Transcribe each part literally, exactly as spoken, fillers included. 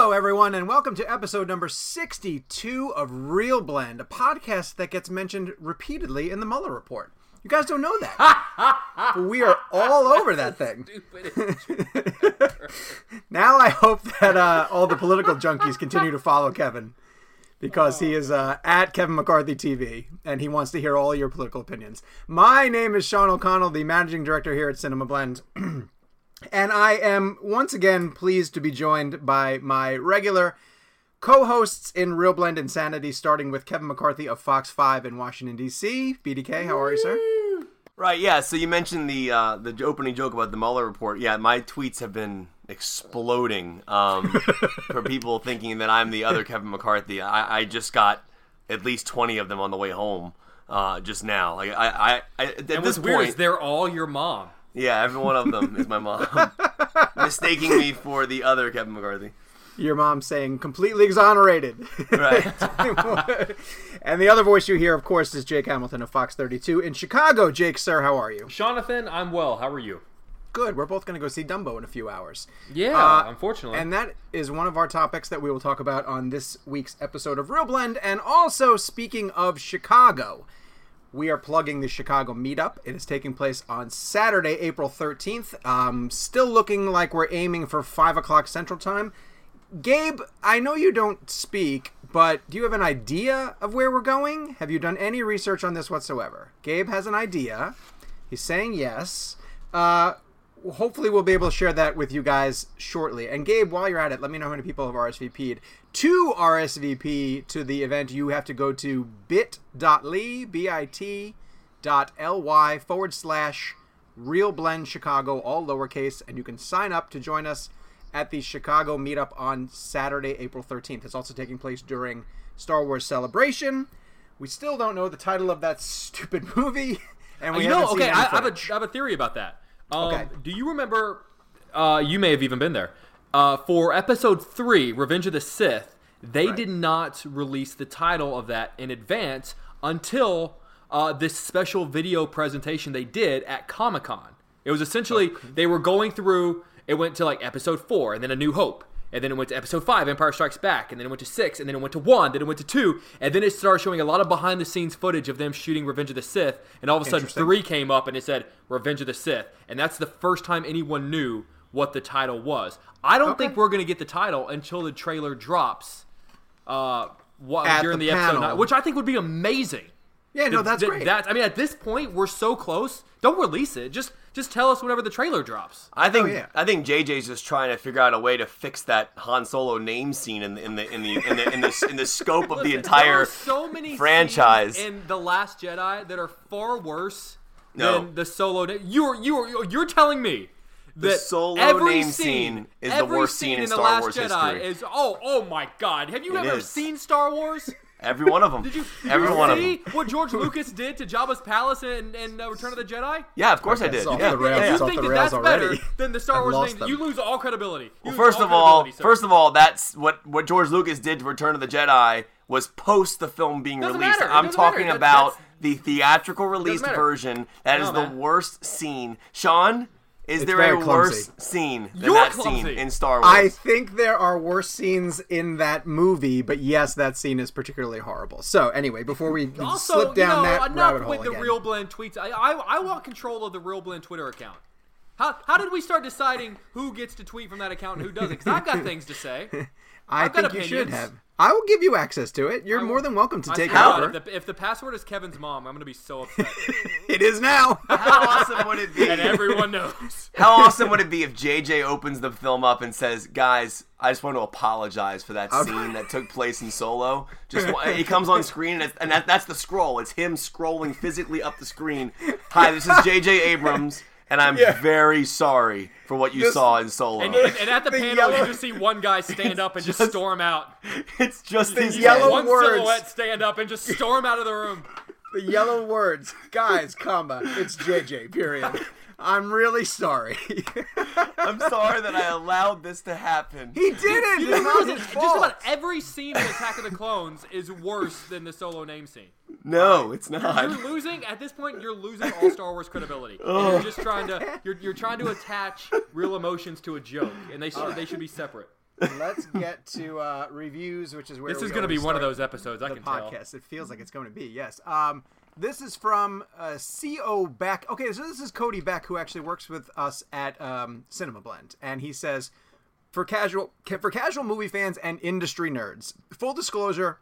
Hello, everyone, and welcome to episode number sixty-two of Real Blend, a podcast that gets mentioned repeatedly in the Mueller Report. You guys don't know that. But we are all over that thing. Now I hope that uh, all the political junkies continue to follow Kevin, because he is uh, at Kevin McCarthy T V, and he wants to hear all your political opinions. My name is Sean O'Connell, the managing director here at Cinema Blend. And I am once again pleased to be joined by my regular co-hosts in Real Blend Insanity, starting with Kevin McCarthy of Fox five in Washington, D C B D K, how are you, sir? Right, yeah, so you mentioned the uh, the opening joke about the Mueller report. Yeah, my tweets have been exploding um, for people thinking that I'm the other Kevin McCarthy. I, I just got at least twenty of them on the way home uh, just now. Like I, I, I at and this what's point, weird is they're all your mom. Yeah, every one of them is my mom, mistaking me for the other Kevin McCarthy. Your mom saying completely exonerated. Right. And the other voice you hear, of course, is Jake Hamilton of Fox thirty-two in Chicago. Jake, sir, how are you? Jonathan, I'm well. How are you? Good. We're both going to go see Dumbo in a few hours. Yeah, uh, unfortunately. And that is one of our topics that we will talk about on this week's episode of Real Blend. And also, speaking of Chicago, we are plugging the Chicago meetup. It is taking place on Saturday, April thirteenth. Um, still looking like we're aiming for five o'clock Central Time. Gabe, I know you don't speak, but do you have an idea of where we're going? Have you done any research on this whatsoever? Gabe has an idea. He's saying yes. Uh, hopefully we'll be able to share that with you guys shortly. And Gabe, while you're at it, let me know how many people have R S V P'd. To R S V P to the event, you have to go to bit.ly, B-I-T dot L-Y forward slash Real Blend Chicago, all lowercase, and you can sign up to join us at the Chicago meetup on Saturday, April thirteenth. It's also taking place during Star Wars Celebration. We still don't know the title of that stupid movie, and we you haven't know, seen okay, any I, I, have a, footage. I have a theory about that. Um, Okay. Do you remember, uh, you may have even been there, uh, for episode three, Revenge of the Sith, they Right. did not release the title of that in advance until uh, this special video presentation they did at Comic-Con. It was essentially, okay. They were going through, it went to like episode four, and then A New Hope. And then it went to episode five, Empire Strikes Back. And then it went to six. And then it went to one. Then it went to two. And then it started showing a lot of behind-the-scenes footage of them shooting Revenge of the Sith. And all of a sudden, three came up and it said Revenge of the Sith. And that's the first time anyone knew what the title was. I don't Okay. think we're going to get the title until the trailer drops uh, while, At during the the, episode panel. nine, which I think would be amazing. Yeah, no, that's Th- great. That's, I mean, at this point, we're so close. Don't release it. Just just tell us whenever the trailer drops. I think Oh, yeah. I think J J's just trying to figure out a way to fix that Han Solo name scene in the in the in the in the in the, in the scope of Listen, the entire there are so many franchise. scenes in The Last Jedi that are far worse No. than the Solo name. You're you're you're telling me The that Solo every name scene is the every worst scene in in The Star Last Wars Jedi history. is oh oh my god. Have you It ever is. seen Star Wars? Every one of them. Did you, did Every you one of see them. what George Lucas did to Jabba's palace in, in uh, Return of the Jedi? Yeah, of course I Okay, did. it's off Yeah, the rails. yeah, If yeah. It's you off think the that rails that's already. better than the Star I've Wars lost name, them. you lose all credibility. You Well, lose first all of all, credibility, sir. first of all, that's what what George Lucas did to Return of the Jedi was post the film being Doesn't released. matter. It I'm doesn't talking matter. That- about that's- the theatrical released matter. version. That No, is the man. worst scene. Sean, is It's there very a clumsy. worse scene than You're that clumsy. scene in Star Wars? I think there are worse scenes in that movie, but yes, that scene is particularly horrible. So anyway, before we Also, slip down you know, that enough rabbit hole with the again. Real Blend tweets. I, I I want control of the Real Blend Twitter account. How how did we start deciding who gets to tweet from that account and who doesn't? Because I've got things to say. I I've got think you should opinions. have. I will give you access to it. You're I will- more than welcome to I take swear to over. God, If the, if the password is Kevin's mom, I'm going to be so upset. It is now. How awesome would it be? And everyone knows. How awesome would it be if J J opens the film up and says, "Guys, I just want to apologize for that scene that took place in Solo." Just he comes on screen and, it's, and that, that's the scroll. It's him scrolling physically up the screen. Hi, this is J J Abrams, and I'm Yeah. very sorry for what you This- saw in Solo. And, and, and at the, The panel, yellow- you just see one guy stand up and just, just- storm out. It's just The his yellow head. one words. silhouette stand up and just storm out of the room. The yellow words, guys, comma, it's J J, period. I'm really sorry. I'm sorry that I allowed this to happen. He didn't. You It's not know, his just fault. about every scene in Attack of the Clones is worse than the Solo name scene. No, it's You're not. losing at this point. You're losing all Star Wars credibility. And you're just trying to you're, you're trying to attach real emotions to a joke, and they should they should be separate. let's get to uh, reviews, which is where This we is going to be always one of start those episodes, I the can podcast. tell. It feels like it's going to be, yes. Um, this is from uh, C O Beck. Okay, so this is Cody Beck, who actually works with us at um, Cinema Blend, and he says, for casual for casual movie fans and industry nerds, full disclosure,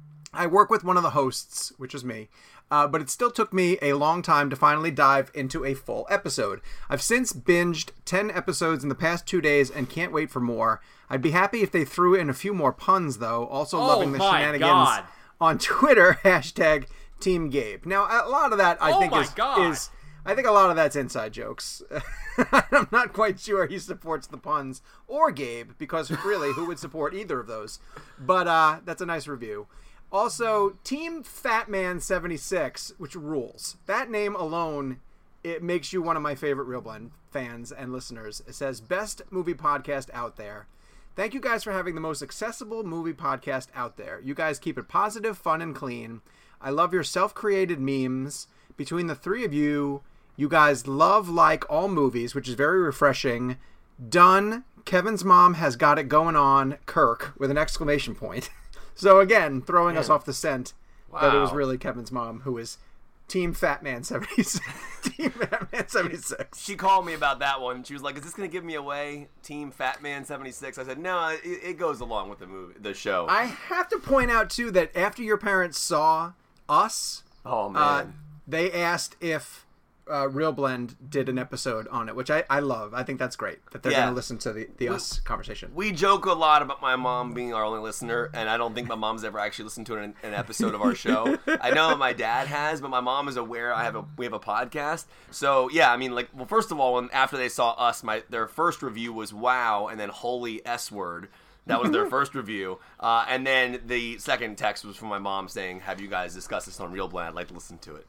I work with one of the hosts, which is me, uh, but it still took me a long time to finally dive into a full episode. I've since binged ten episodes in the past two days and can't wait for more. I'd be happy if they threw in a few more puns, though. Also Oh loving the my shenanigans God. on Twitter, hashtag Team Gabe. Now, a lot of that, I Oh think, my is, God. is... I think a lot of that's inside jokes. I'm not quite sure he supports the puns or Gabe, because really, who would support either of those? But uh, that's a nice review. Also, Team Fatman seventy-six, which rules. That name alone, it makes you one of my favorite Real Blend fans and listeners. It says, best movie podcast out there. Thank you guys for having the most accessible movie podcast out there. You guys keep it positive, fun, and clean. I love your self-created memes. Between the three of you, you guys love like all movies, which is very refreshing. Done. Kevin's mom has got it going on. Kirk, with an exclamation point. So again, throwing Man. us off the scent wow. that it was really Kevin's mom who was Team Fatman seventy-six. Team Fatman seventy-six. She called me about that one. She was like, "Is this going to give me away, Team Fatman seventy-six?" I said, "No, it, it goes along with the movie, the show." I have to point out too that after your parents saw Us, oh man, uh, they asked if uh, Real Blend did an episode on it, which I, I love. I think that's great that they're Yeah. going to listen to the, the We- Us conversation. We joke a lot about my mom being our only listener, and I don't think my mom's ever actually listened to an, an episode of our show. I know my dad has, but my mom is aware I have a we have a podcast. So yeah, I mean, like, well, first of all, when after they saw Us, my their first review was wow, and then holy S word. That was their first review, uh, and then the second text was from my mom saying, "Have you guys discussed this on Real Blend? I'd like to listen to it."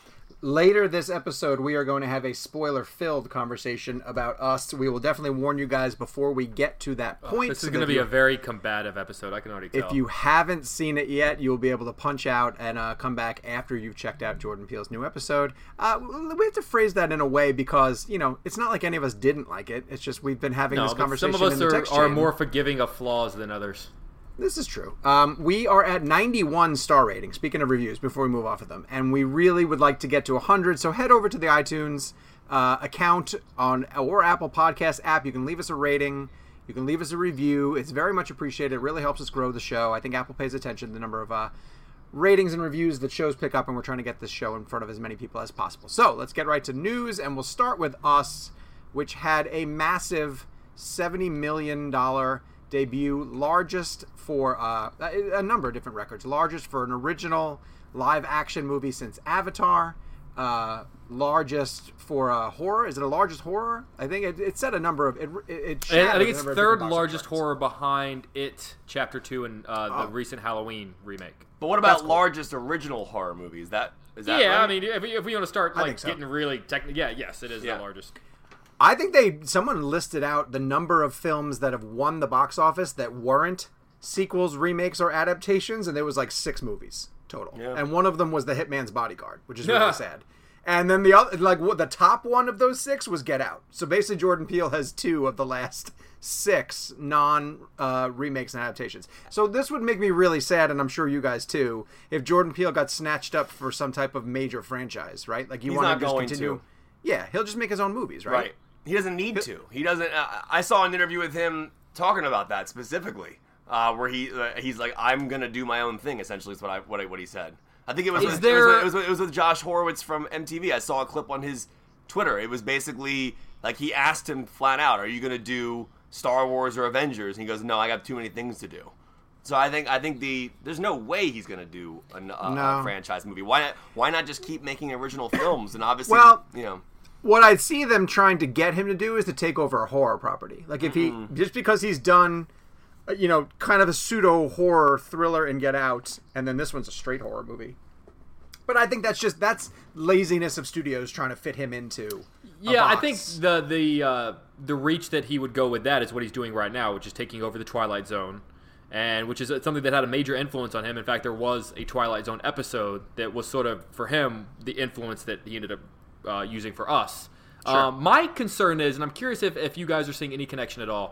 Later this episode, we are going to have a spoiler-filled conversation about Us. We will definitely warn you guys before we get to that point. This so is going to that be you- a very combative episode. I can already tell. If you haven't seen it yet, you'll be able to punch out and uh, come back after you've checked out Jordan Peele's new episode. Uh, we have to phrase that in a way because, you know, it's not like any of us didn't like it. It's just we've been having no, this but conversation some of us in the are, text are chain. more forgiving of flaws than others. This is true. Um, we are at ninety-one star rating, speaking of reviews, before we move off of them. And we really would like to get to one hundred, so head over to the iTunes uh, account on or Apple Podcast app. You can leave us a rating. You can leave us a review. It's very much appreciated. It really helps us grow the show. I think Apple pays attention to the number of uh, ratings and reviews that shows pick up, and we're trying to get this show in front of as many people as possible. So let's get right to news, and we'll start with Us, which had a massive seventy million dollars debut, largest for uh, a, a number of different records. Largest for an original live-action movie since Avatar. Uh, largest for a horror. Is it a largest horror? I think it, it said a number of... It, it, it And I shattered think a it's number of third different box largest records. horror behind It Chapter two and uh, the Oh. recent Halloween remake. But what about That's cool. largest original horror movie? Is that is that Yeah, right? I mean, if we, if we want to start I like think so. getting really technical, yeah, yes, it is Yeah. the largest. I think they someone listed out the number of films that have won the box office that weren't sequels, remakes, or adaptations, and there was like six movies total. Yeah. And one of them was The Hitman's Bodyguard, which is really sad. And then the other, like what the top one of those six was Get Out. So basically, Jordan Peele has two of the last six non uh, remakes and adaptations. So this would make me really sad, and I'm sure you guys too, if Jordan Peele got snatched up for some type of major franchise, right? Like you He's want not to just going continue. to. Yeah, he'll just make his own movies, right? Right. He doesn't need to. He doesn't. Uh, I saw an interview with him talking about that specifically, uh, where he uh, he's like, "I'm gonna do my own thing." Essentially, is what I what I, what he said. I think it was Is with, there- it, was with, it was with it was with Josh Horowitz from M T V. I saw a clip on his Twitter. It was basically like he asked him flat out, "Are you gonna do Star Wars or Avengers?" And he goes, "No, I got too many things to do." So I think I think the there's no way he's gonna do a, a, No. a franchise movie. Why not? Why not just keep making original films? And obviously, Well- you know. What I see them trying to get him to do is to take over a horror property. Like if he just because he's done, uh, you know, kind of a pseudo horror thriller in Get Out, and then this one's a straight horror movie. But I think that's just that's laziness of studios trying to fit him into. a Yeah, I box. think the the uh, the reach that he would go with that is what he's doing right now, which is taking over the Twilight Zone, and which is something that had a major influence on him. In fact, there was a Twilight Zone episode that was sort of for him the influence that he ended up uh, using for Us. Sure. Um, my concern is, and I'm curious if, if you guys are seeing any connection at all.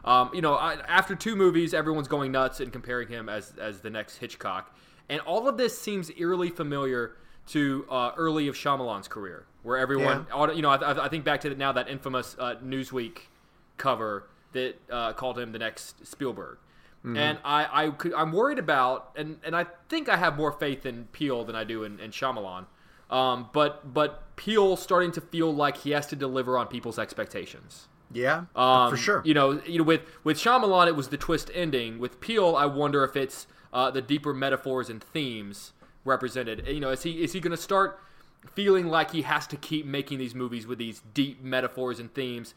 Um, you know, I, after two movies, everyone's going nuts and comparing him as as the next Hitchcock, and all of this seems eerily familiar to uh, early of Shyamalan's career, where everyone, Yeah. you know, I, I think back to now that infamous uh, Newsweek cover that uh, called him the next Spielberg. Mm-hmm. And I, I could, I'm worried about, and, and I think I have more faith in Peele than I do in, in Shyamalan. Um, but but Peele starting to feel like he has to deliver on people's expectations. Yeah, Um, for sure. You know, you know, with with Shyamalan, it was the twist ending. With Peele, I wonder if it's uh, the deeper metaphors and themes represented. You know, is he is he going to start feeling like he has to keep making these movies with these deep metaphors and themes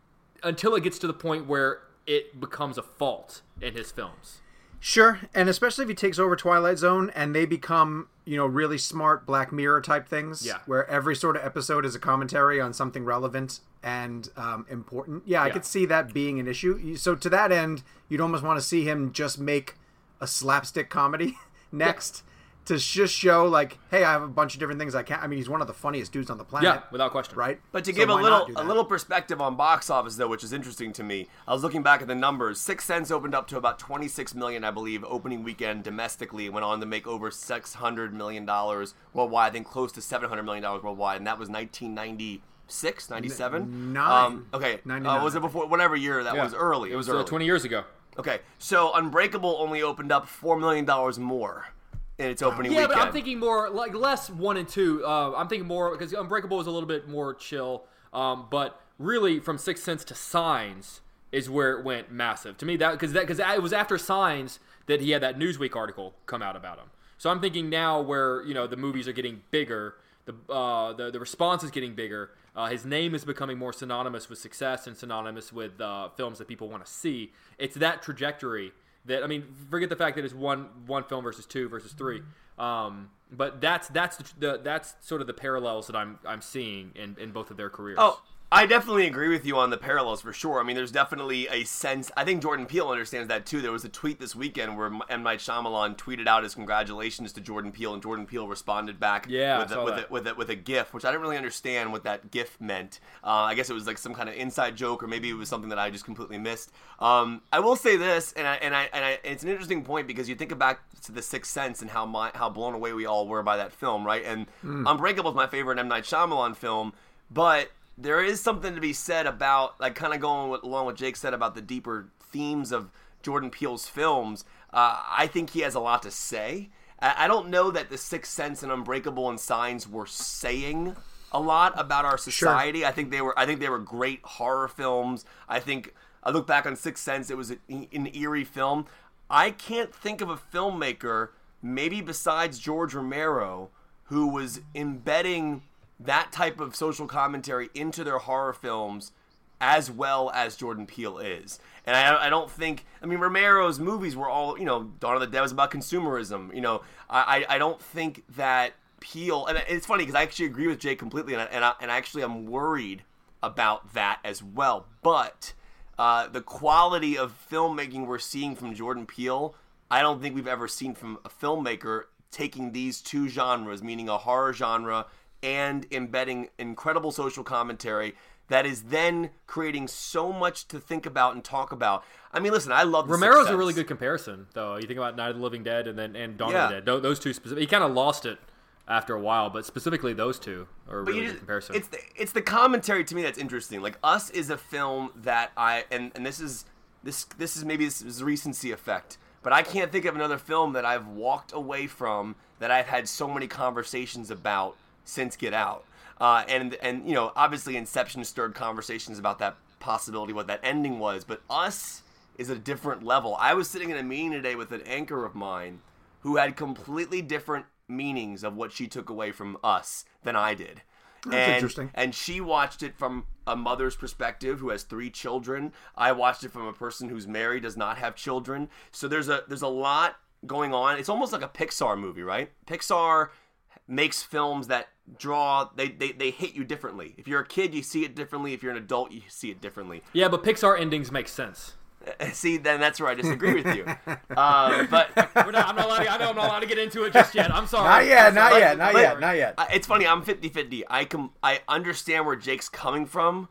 until it gets to the point where it becomes a fault in his films? Sure, and especially if he takes over Twilight Zone and they become, you know, really smart Black Mirror type things, Yeah. where every sort of episode is a commentary on something relevant and um, important. Yeah, I Yeah. could see that being an issue. So to that end, you'd almost want to see him just make a slapstick comedy next. To just show, like, hey, I have a bunch of different things I can't. I mean, he's one of the funniest dudes on the planet. Yeah, without question. Right? But to So give a why little not do a that? little perspective on box office, though, which is interesting to me, I was looking back at the numbers. Sixth Sense opened up to about twenty-six million dollars, I believe, opening weekend domestically. Went on to make over six hundred million dollars worldwide. I think close to seven hundred million dollars worldwide, and that was nineteen ninety-six, ninety-seven? Nine. Um, okay. Uh, ninety-nine. was it before? Whatever year that Yeah. was early. It was, early. uh, twenty years ago. Okay, so Unbreakable only opened up four million dollars more in its opening Yeah, weekend. but I'm thinking more like less one and two. Uh, I'm thinking more because Unbreakable is a little bit more chill. Um, but really, from Sixth Sense to Signs is where it went massive to me. That because that because it was after Signs that he had that Newsweek article come out about him. So I'm thinking now where you know the movies are getting bigger, the uh, the the response is getting bigger. Uh, his name is becoming more synonymous with success and synonymous with uh, films that people want to see. It's that trajectory. That I mean, forget the fact that it's one one film versus two versus three, um, but that's that's the, the that's sort of the parallels that I'm I'm seeing in, in both of their careers. Oh, I definitely agree with you on the parallels for sure. I mean, there's definitely a sense. I think Jordan Peele understands that too. There was a tweet this weekend where M. Night Shyamalan tweeted out his congratulations to Jordan Peele, and Jordan Peele responded back Yeah, with I a, saw with, that. a, with, a, with a GIF, which I didn't really understand what that GIF meant. Uh, I guess it was like some kind of inside joke, or maybe it was something that I just completely missed. Um, I will say this, and I, and I and I and it's an interesting point because you think back to The Sixth Sense and how my, how blown away we all were by that film, right? And Mm. Unbreakable is my favorite M. Night Shyamalan film, but there is something to be said about, like, kind of going with, along what Jake said about the deeper themes of Jordan Peele's films. Uh, I think he has a lot to say. I, I don't know that The Sixth Sense and Unbreakable and Signs were saying a lot about our society. Sure. I think they were. I think they were great horror films. I think I look back on Sixth Sense; it was an, an eerie film. I can't think of a filmmaker, maybe besides George Romero, who was embedding that type of social commentary into their horror films as well as Jordan Peele is. And I, I don't think, I mean, Romero's movies were all, you know, Dawn of the Dead was about consumerism. You know, I, I don't think that Peele, and it's funny because I actually agree with Jake completely, and I, and, I, and actually I'm worried about that as well. But uh, the quality of filmmaking we're seeing from Jordan Peele, I don't think we've ever seen from a filmmaker taking these two genres, meaning a horror genre and embedding incredible social commentary that is then creating so much to think about and talk about. I mean, listen, I love The Romero's Sixth a really Sense. good comparison, though. You think about Night of the Living Dead and then and Dawn Yeah. of the Dead. Tho- Those two specific. He kind of lost it after a while, but specifically those two are a But really you good just, comparison. it's the it's the commentary to me that's interesting. Like Us is a film that I and and this is this this is maybe this is recency effect, but I can't think of another film that I've walked away from that I've had so many conversations about since Get Out. Uh, and and you know, obviously Inception stirred conversations about that possibility, what that ending was. But Us is a different level. I was sitting in a meeting today with an anchor of mine who had completely different meanings of what she took away from Us than I did. That's and, interesting. And she watched it from a mother's perspective who has three children. I watched it from a person who's married, does not have children. So there's a there's a lot going on. It's almost like a Pixar movie, right? Pixar makes films that draw, they, they, they hit you differently. If you're a kid, you see it differently. If you're an adult, you see it differently. yeah, but Pixar endings make sense. See, then that's where I disagree with you. Uh, but We're not, I'm not allowed to, I know I'm not allowed to get into it just yet. I'm sorry. Not yet, I'm not sorry. yet, not I'm yet, sorry. not yet. Uh, it's funny, I'm fifty-fifty. I com- I understand where Jake's coming from,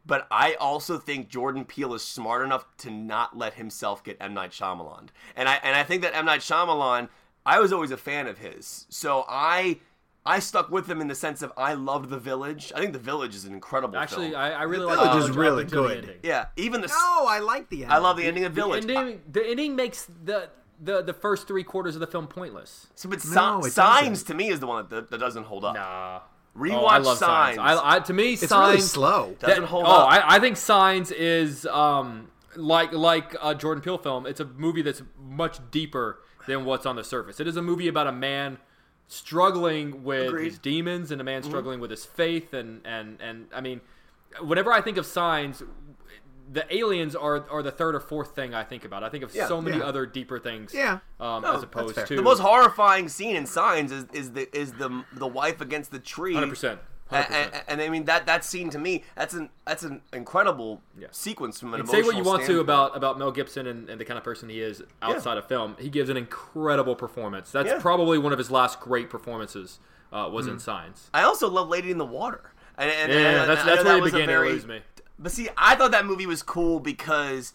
but I also think Jordan Peele is smart enough to not let himself get M. Night Shyamalan. And I and I think that M. Night Shyamalan, I was always a fan of his. So I I stuck with him in the sense of I loved The Village. I think The Village is an incredible Actually, film. I, I really The like Village The is Village really up until the good. ending. Yeah, even the... No, I like the ending. I love the ending of The Village. ending, the ending makes the, the the first three quarters of the film pointless. So, but No, Si- it Signs doesn't. to me is the one that, that doesn't hold up. Nah. Rewatch Oh, I love Signs. Signs. I, I, to me, It's Signs really slow. Doesn't that- hold oh, up. I, I think Signs is um like like a Jordan Peele film. It's a movie that's much deeper than what's on the surface. It is a movie about a man struggling with Agreed. his demons and a man struggling with his faith and and and I mean, whenever I think of Signs, the aliens are are the third or fourth thing I think about. I think of Yeah, so many yeah. other deeper things. Yeah. Um, No, as that's opposed fair. to The most horrifying scene in Signs is, is the is the the wife against the tree. one hundred percent. And, and, and I mean that that scene to me, that's an that's an incredible Yeah. sequence from an And say emotional what you want to standpoint. about, about Mel Gibson and, and the kind of person he is outside of film. He gives an incredible performance. That's Yeah. probably one of his last great performances. Uh, was in Signs. I also love Lady in the Water. And, and, Yeah, and that's I know that's that where he was a began very- to lose me. But see, I thought that movie was cool because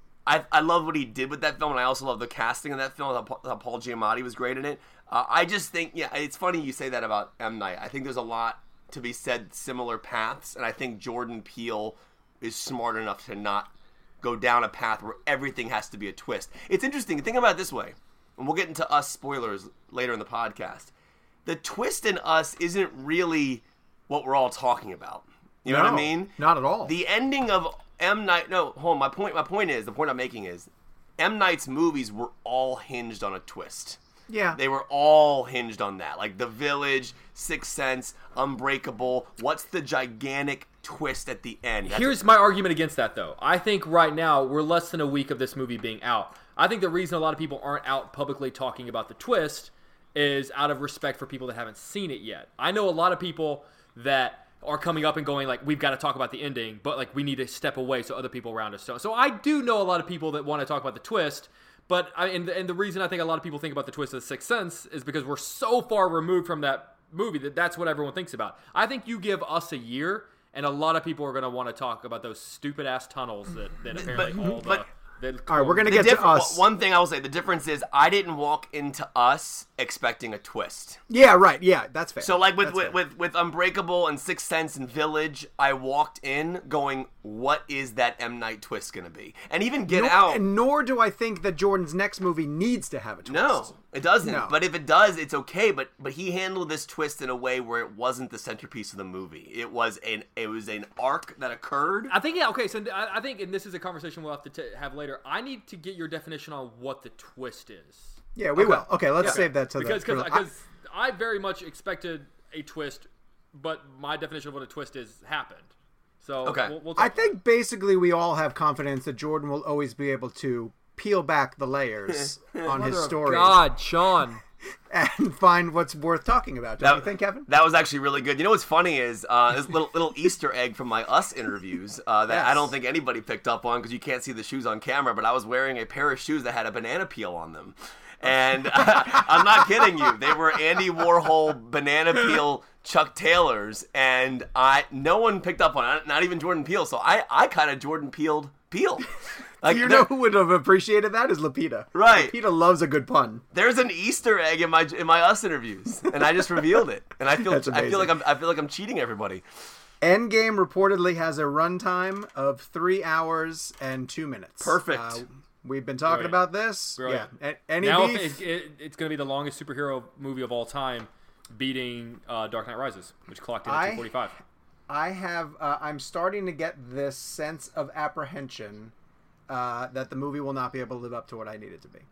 I I love what he did with that film, and I also love the casting of that film. How Paul, how Paul Giamatti was great in it. Uh, I just think, yeah, it's funny you say that about M. Night. I think there's a lot to be said, similar paths, and I think Jordan Peele is smart enough to not go down a path where everything has to be a twist. It's interesting. Think about it this way, and we'll get into Us spoilers later in the podcast. The twist in Us isn't really what we're all talking about. You know what I No, mean? Not at all. The ending of M. Night. No, hold on. My point. My point is the point I'm making is M. Night's movies were all hinged on a twist. yeah. They were all hinged on that. Like The Village, Sixth Sense, Unbreakable. What's the gigantic twist at the end? That's Here's my argument against that, though. I think right now we're less than a week of this movie being out. I think the reason a lot of people aren't out publicly talking about the twist is out of respect for people that haven't seen it yet. I know a lot of people that are coming up and going like, we've got to talk about the ending, but like we need to step away so other people around us don't. So I do know a lot of people that want to talk about the twist, but I and, and the reason I think a lot of people think about the twist of The Sixth Sense is because we're so far removed from that movie that that's what everyone thinks about. I think you give us a year and a lot of people are going to want to talk about those stupid ass tunnels that, that apparently But- all the... but- the All right, we're gonna The get diff- to Us. One thing I will say, the difference is I didn't walk into Us expecting a twist. Yeah, right. Yeah, that's fair. So like with That's with, fair. with with Unbreakable and Sixth Sense and Village, I walked in going, "What is that M. Night twist going to be?" And even Get nor, Out. and nor do I think that Jordan's next movie needs to have a twist. No, it doesn't. No. But if it does, it's okay. But but he handled this twist in a way where it wasn't the centerpiece of the movie. It was an it was an arc that occurred. I think, yeah, okay, so I, I think, and this is a conversation we'll have to t- have later, I need to get your definition on what the twist is. Yeah, we will. Okay, let's save that to Because the. cause, for- because I very much expected a twist, but my definition of what a twist is happened. So Okay. we'll, we'll talk I about think basically we all have confidence that Jordan will always be able to peel back the layers on his it. story God, Sean. and find what's worth talking about. Don't you think, Kevin? That was actually really good. You know what's funny is uh, this little little Easter egg from my Us interviews uh, that I Yes. don't think anybody picked up on because you can't see the shoes on camera. But I was wearing a pair of shoes that had a banana peel on them, and I'm not kidding you. They were Andy Warhol banana peel Chuck Taylors, and I no one picked up on it, not even Jordan Peele. So I I kind of Jordan Peeled Peele. Like, You there- know who would have appreciated that is Lapita. Right. Lapita loves a good pun. There's an Easter egg in my in my Us interviews, and I just revealed it, and I feel That's I feel like amazing. I'm I feel like I'm cheating everybody. Endgame reportedly has a runtime of three hours and two minutes. Perfect. Uh, we've been talking Brilliant. about this. Brilliant. Yeah. A- any Now beef? it, it, it's going to be the longest superhero movie of all time, beating uh, Dark Knight Rises, which clocked in at I- two forty-five. I have. Uh, I'm starting to get this sense of apprehension uh, that the movie will not be able to live up to what I need it to be.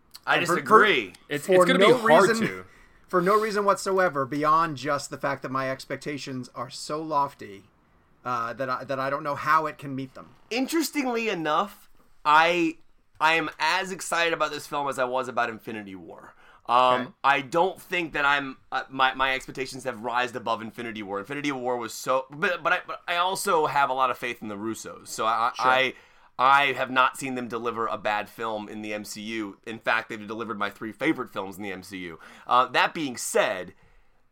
I For- for- disagree. It's, for it's going to no be hard reason- to. For no reason whatsoever, beyond just the fact that my expectations are so lofty uh, that I, that I don't know how it can meet them. Interestingly enough, I I am as excited about this film as I was about Infinity War. Um, Okay. I don't think that I'm uh, my my expectations have rised above Infinity War. Infinity War was so, but but I but I also have a lot of faith in the Russos. So I I I have not seen them deliver a bad film in the M C U. In fact, they've delivered my three favorite films in the M C U. Uh, that being said,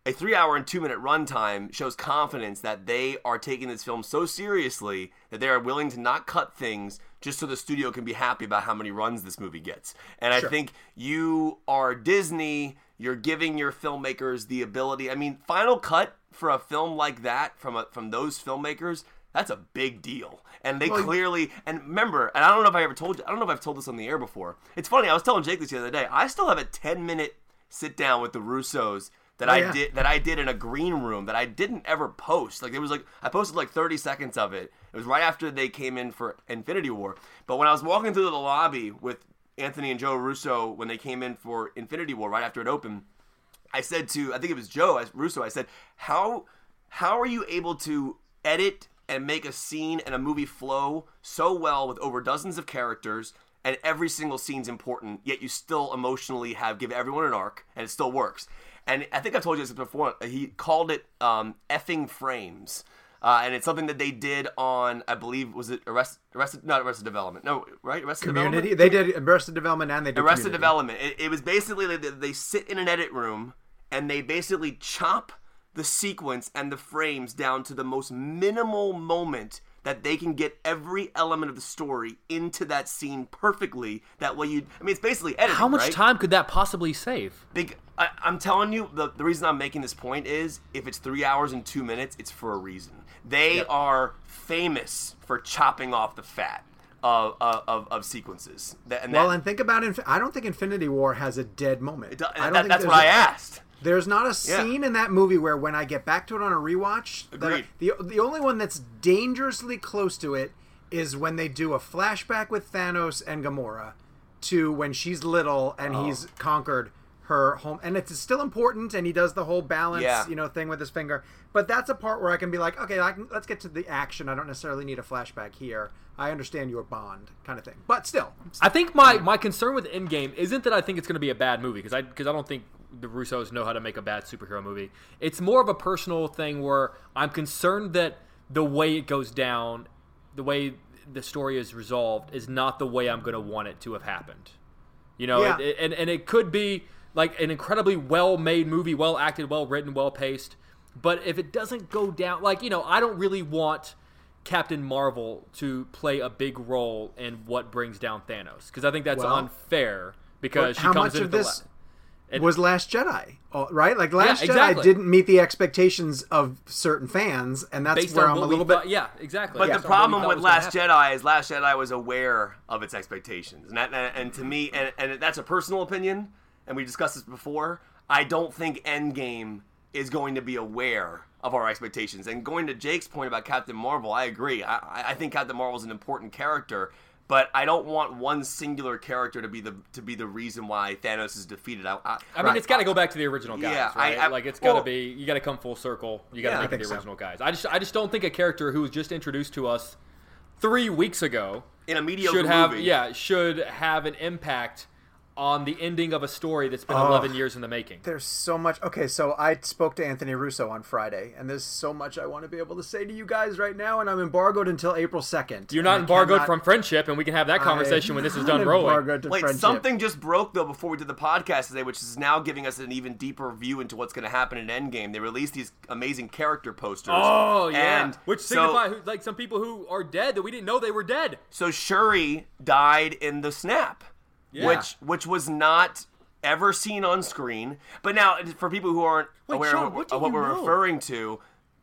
a three hour and two minute runtime shows confidence that they are taking this film so seriously that they are willing to not cut things just so the studio can be happy about how many runs this movie gets. And Sure. I think you are Disney, you're giving your filmmakers the ability. I mean, Final Cut for a film like that from a, from those filmmakers, that's a big deal. And they Well, clearly, and remember, and I don't know if I ever told you, I don't know if I've told this on the air before. It's funny, I was telling Jake this the other day. I still have a ten minute sit down with the Russos that Oh, I yeah. did that I did in a green room that I didn't ever post. Like it was like I posted like thirty seconds of it. It was right after they came in for Infinity War. But when I was walking through the lobby with Anthony and Joe Russo when they came in for Infinity War right after it opened, I said to I think it was Joe Russo, I said, "How how are you able to edit and make a scene and a movie flow so well with over dozens of characters?" And every single scene's important, yet you still emotionally have give everyone an arc, and it still works. And I think I've told you this before. He called it um, effing frames, uh, and it's something that they did on, I believe, was it Arrested? Arrested? Not Arrested Development. No, right? Arrested Community. Development. They did Arrested Development and they did Arrested Community. Development. It, it was basically like they, they sit in an edit room and they basically chop the sequence and the frames down to the most minimal moment that they can get every element of the story into that scene perfectly. That way you, I mean, it's basically editing, How much right? time could that possibly save? Big, I, I'm telling you, the, the reason I'm making this point is if it's three hours and two minutes, it's for a reason. They Yep. are famous for chopping off the fat of of, of, of sequences. That, and Well, that, and think about it. I don't think Infinity War has a dead moment. it do- I don't that- think that's there's what I a- asked. There's not a Yeah. scene in that movie where when I get back to it on a rewatch, that I- Agreed. the the only one that's dangerously close to it is when they do a flashback with Thanos and Gamora to when she's little and Oh. he's conquered her home, and it's still important, and he does the whole balance, Yeah. you know, thing with his finger. But that's a part where I can be like, okay, I can, let's get to the action. I don't necessarily need a flashback here. I understand your Bond kind of thing, but still, I think my, my concern with Endgame isn't that I think it's going to be a bad movie, because I because I don't think the Russos know how to make a bad superhero movie. It's more of a personal thing where I'm concerned that the way it goes down, the way the story is resolved, is not the way I'm going to want it to have happened. You know, Yeah. it, and and it could be like an incredibly well-made movie, well acted, well written, well paced. But if it doesn't go down, like, you know, I don't really want Captain Marvel to play a big role in what brings down Thanos, because I think that's Well, unfair. Because but she how comes much in of at the this la- and- was Last Jedi, oh, right? Like Last Yeah, exactly. Jedi didn't meet the expectations of certain fans, and that's based where on I'm a what little we bit. thought, yeah, exactly. But Based the on what we problem thought with was gonna Last happen. Jedi is Last Jedi was aware of its expectations, and that, and to me, and, and that's a personal opinion, and we discussed this before. I don't think Endgame is going to be aware of our expectations. And going to Jake's point about Captain Marvel, I agree. I, I think Captain Marvel is an important character, but I don't want one singular character to be the to be the reason why Thanos is defeated. I, I, I mean, it's got to go back to the original guys, Yeah, right? I- I- like it's got to well- be. You got to come full circle. You got to Yeah, I make it think the so. original guys. I just, I just don't think a character who was just introduced to us three weeks ago in a mediocre should have, movie. yeah, should have an impact on the ending of a story that's been Oh. eleven years in the making. There's so much. Okay, so I spoke to Anthony Russo on Friday, and there's so much I want to be able to say to you guys right now, and I'm embargoed until April second. You're not And I embargoed cannot- from friendship, and we can have that conversation when this is I'm done not rolling. embargoed to Wait, friendship. something just broke though before we did the podcast today, which is now giving us an even deeper view into what's going to happen in Endgame. They released these amazing character posters. Oh yeah, and which so- signify who, like some people who are dead that we didn't know they were dead. So Shuri died in the snap, Yeah. which which was not ever seen on screen. But now, for people who aren't Wait, aware Sean, of, what of do what you we're know? referring to,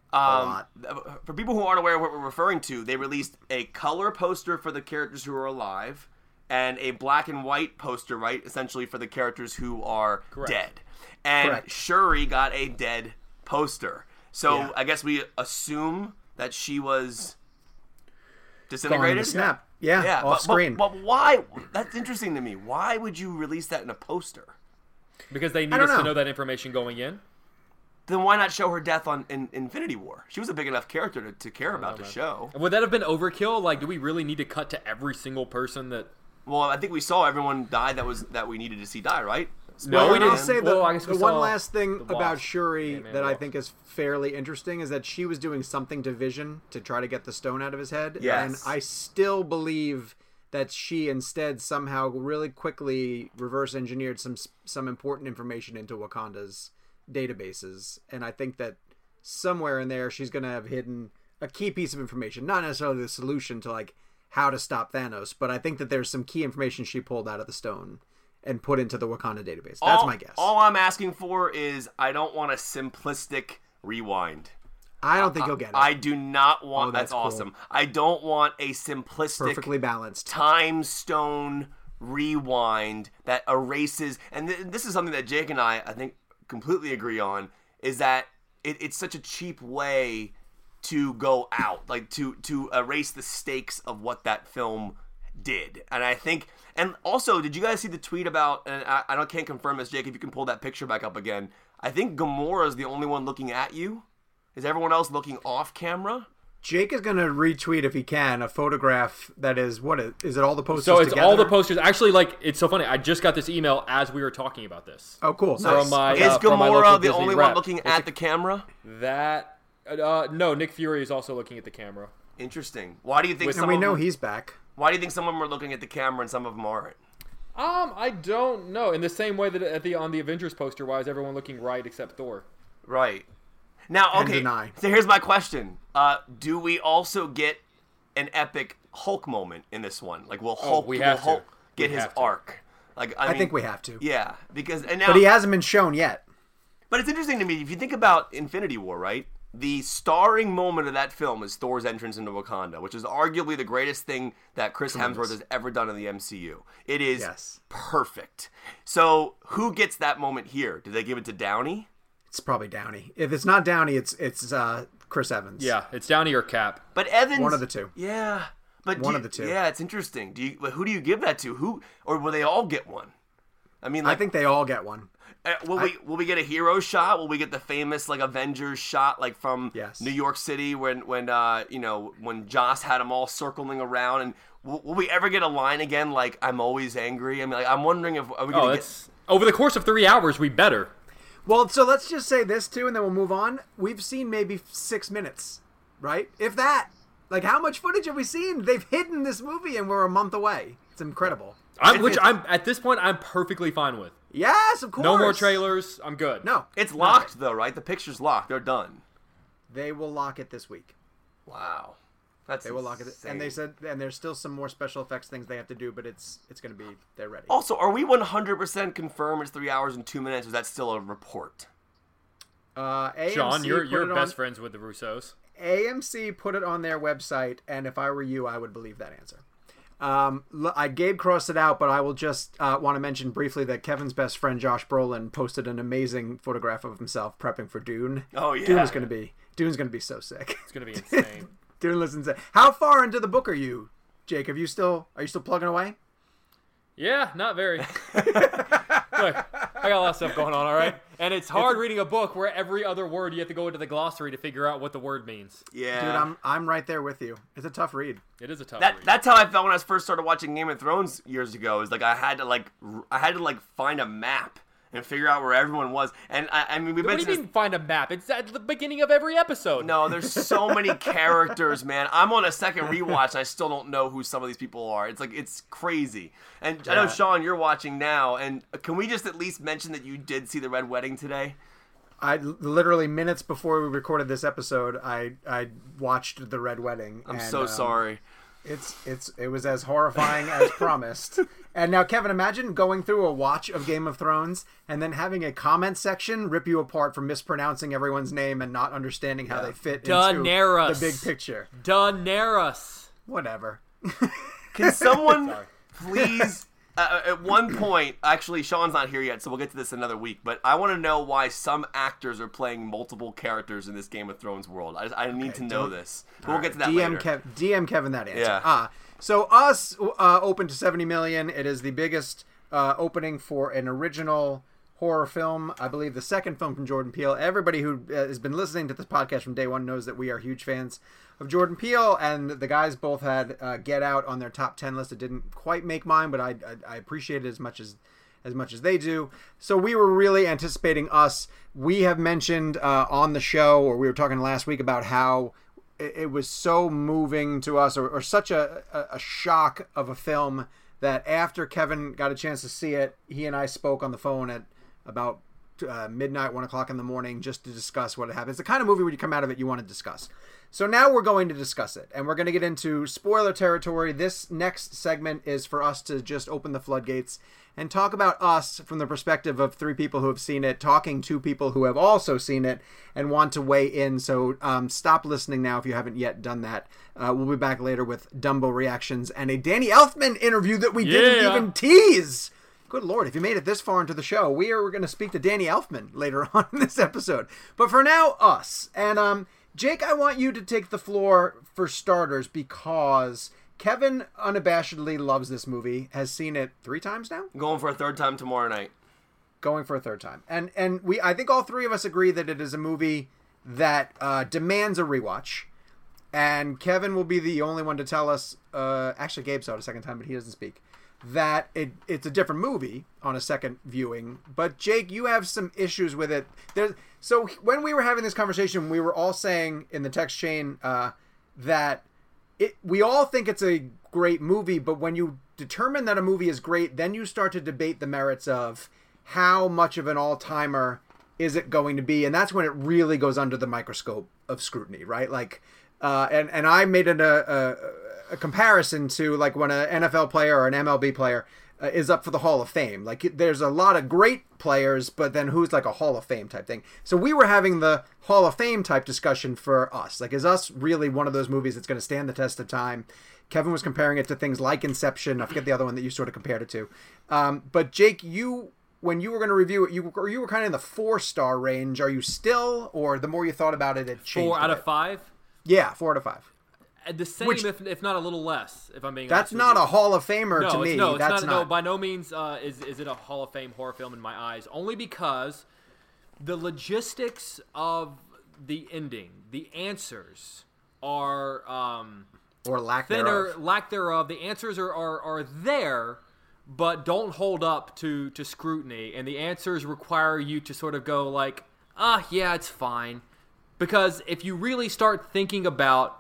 um, for people who aren't aware of what we're referring to, they released a color poster for the characters who are alive and a black and white poster, right, essentially for the characters who are Correct. dead. And Correct. Shuri got a dead poster. So Yeah. I guess we assume that she was Gone in disintegrated. the snap. Yeah, Yeah, off but, screen. But, but why? That's interesting to me. Why would you release that in a poster? Because they need I us don't to know. know that information going in. Then why not show her death on in Infinity War? She was a big enough character to, to care about to man. show. Would that have been overkill? Like, do we really need to cut to every single person that? Well, I think we saw everyone die that was that we needed to see die, right? No, Well, we and I'll didn't. say the, Well, I guess we the one saw last thing the about Wasp. Shuri Ant-Man that I Wasp. think is fairly interesting is that she was doing something to Vision to try to get the stone out of his head. Yes. And I still believe that she instead somehow really quickly reverse engineered some some important information into Wakanda's databases, and I think that somewhere in there she's going to have hidden a key piece of information, not necessarily the solution to like how to stop Thanos, but I think that there's some key information she pulled out of the stone and put into the Wakanda database. That's all, my guess. All I'm asking for is I don't want a simplistic rewind. I don't think you'll get it. I do not want. Oh, that's that's cool. awesome. I don't want a simplistic, Perfectly balanced time stone rewind that erases. And th- this is something that Jake and I, I think, completely agree on. Is that it, it's such a cheap way to go out, like to to erase the stakes of what that film did. And I think, and also, did you guys see the tweet about? And I, I don't can't confirm this, Jake. If you can pull that picture back up again, I think Gamora is the only one looking at you. Is everyone else looking off camera? Jake is going to retweet, if he can, a photograph that is, what is, is it all the posters So it's together? all the posters. Actually, like, it's so funny. I just got this email as we were talking about this. Oh, cool. From Nice. my, Is uh, from my local Gamora the Disney only rep. one looking It's at a- the camera? That, uh, no, Nick Fury is also looking at the camera. Interesting. Why do you think And some we of know them, he's back. Why do you think some of them are looking at the camera and some of them aren't? Um, I don't know. In the same way that at the on the Avengers poster, why is everyone looking right except Thor? Right. Now, And okay. deny. So here's my question: uh, do we also get an epic Hulk moment in this one? Like, will Hulk, we will have to. Hulk get We his have to. arc? Like, I, I mean, think we have to. Yeah, because and now, But he hasn't been shown yet. But it's interesting to me if you think about Infinity War, right? The starring moment of that film is Thor's entrance into Wakanda, which is arguably the greatest thing that Chris Hemsworth has ever done in the M C U. It is Yes. perfect. So who gets that moment here? Do they give it to Downey? It's probably Downey. If it's not Downey, it's it's uh, Chris Evans. Yeah, it's Downey or Cap. But Evans, One of the two. Yeah, but do One you- of the two. Yeah, it's interesting. Do you? But who do you give that to? Who or will they all get one? I mean, I like, think they all get one. uh, will we will we get a hero shot? Will we get the famous like Avengers shot, like from Yes. New York City when when uh you know when Joss had them all circling around? And will, will we ever get a line again like "I'm always angry"? I mean, like, I'm wondering if are we Oh, gonna get. it's over the course of three hours. We better. Well, so let's just say this too, and then we'll move on. We've seen maybe six minutes, right? If that. Like, how much footage have we seen? They've hidden this movie, and we're a month away. It's incredible. I'm, which I'm at this point, I'm perfectly fine with. Yes, of course. No more trailers. I'm good. No. It's locked though, right? The picture's locked. They're done. They will lock it this week. Wow, that's They will lock it, and they insane. said, and there's still some more special effects things they have to do, but it's it's going to be they're ready. Also, are we one hundred percent confirmed it's three hours and two minutes? Or is that still a report? Uh, A M C Sean, you're put you're it best on, friends with the Russos. A M C put it on their website, and if I were you, I would believe that answer. Um, l- I Gabe crossed it out, but I will just uh, want to mention briefly that Kevin's best friend Josh Brolin posted an amazing photograph of himself prepping for Dune. Oh, yeah. Dune is going to be Dune's going to be so sick. It's gonna be insane. Dune listens. How far into the book are you, Jake? Have you still are you still plugging away? Yeah, not very. Look, I got a lot of stuff going on, all right? And it's hard reading a book where every other word you have to go into the glossary to figure out what the word means. Yeah, Dude, I'm I'm right there with you. It's a tough read. It is a tough that read. that's how I felt when I first started watching Game of Thrones years ago. Is like I had to like r- I had to like find a map and figure out where everyone was. And I, I mean, we What do mentioned you this- mean find a map? It's at the beginning of every episode. No, there's so many characters, man. I'm on a second rewatch, and I still don't know who some of these people are. It's like it's crazy. And I know Yeah. Sean, you're watching now, and can we just at least mention that you did see the Red Wedding today? I literally minutes before we recorded this episode, I I watched the Red Wedding. I'm and, so um, sorry. It's it's it was as horrifying as promised. And now, Kevin, imagine going through a watch of Game of Thrones and then having a comment section rip you apart for mispronouncing everyone's name and not understanding how they fit Daenerys. into the big picture. Daenerys. Whatever. Can someone please, uh, at one point, actually, Sean's not here yet, so we'll get to this another week, but I want to know why some actors are playing multiple characters in this Game of Thrones world. I, I need to know don't- this. We'll get to that D M later. Kev, D M Kevin that answer. Yeah. Ah, so Us uh, opened to seventy million. It is the biggest uh, opening for an original horror film. I believe the second film from Jordan Peele. Everybody who uh, has been listening to this podcast from day one knows that we are huge fans of Jordan Peele, and the guys both had uh, Get Out on their top ten list. It didn't quite make mine, but I I, I appreciate it as much as as much as they do. So we were really anticipating Us. We have mentioned uh, on the show, or we were talking last week about how it, it was so moving to us, or, or such a, a, a shock of a film that after Kevin got a chance to see it, he and I spoke on the phone at about uh, midnight, one o'clock in the morning, just to discuss what happened. It's the kind of movie when you come out of it you want to discuss. So now we're going to discuss it, and we're going to get into spoiler territory. This next segment is for us to just open the floodgates and talk about us from the perspective of three people who have seen it, talking to people who have also seen it and want to weigh in. So um, stop listening now if you haven't yet done that. Uh, we'll be back later with Dumbo reactions and a Danny Elfman interview that we Yeah. didn't even tease. Good Lord, if you made it this far into the show, we are going to speak to Danny Elfman later on in this episode. But for now, us. And um, Jake, I want you to take the floor for starters because Kevin unabashedly loves this movie, has seen it three times now? Going for a third time tomorrow night. Going for a third time. And and we I think all three of us agree that it is a movie that uh, demands a rewatch. And Kevin will be the only one to tell us, uh, actually Gabe saw it a second time, but he doesn't speak, that it it's a different movie on a second viewing. But Jake, you have some issues with it. There's, so when we were having this conversation, we were all saying in the text chain uh, that it we all think it's a great movie, but when you determine that a movie is great, then you start to debate the merits of how much of an all-timer is it going to be, and that's when it really goes under the microscope of scrutiny, right? Like, uh, and and I made an, a, a a comparison to like when an N F L player or an M L B player uh, is up for the Hall of Fame. Like, there's a lot of great players, but then who's like a Hall of Fame type thing. So we were having the Hall of Fame type discussion for us. Like, is Us really one of those movies that's going to stand the test of time? Kevin was comparing it to things like Inception. I forget the other one that you sort of compared it to. Um, but Jake, you. When you were going to review it, you were, you were kind of in the four-star range. Are you still, or the more you thought about it, it changed? Four out a of bit? five? Yeah, four out of five. The same, Which- if, if not a little less, if I'm being That's honest with not you. a Hall of Famer no, to it's, me. No, it's That's not, not. No, by no means uh, is, is it a Hall of Fame horror film in my eyes. Only because the logistics of the ending, the answers are um, or lack thinner, thereof. lack thereof. The answers are, are, are there, but don't hold up to, to scrutiny. And the answers require you to sort of go like, ah, yeah, it's fine. Because if you really start thinking about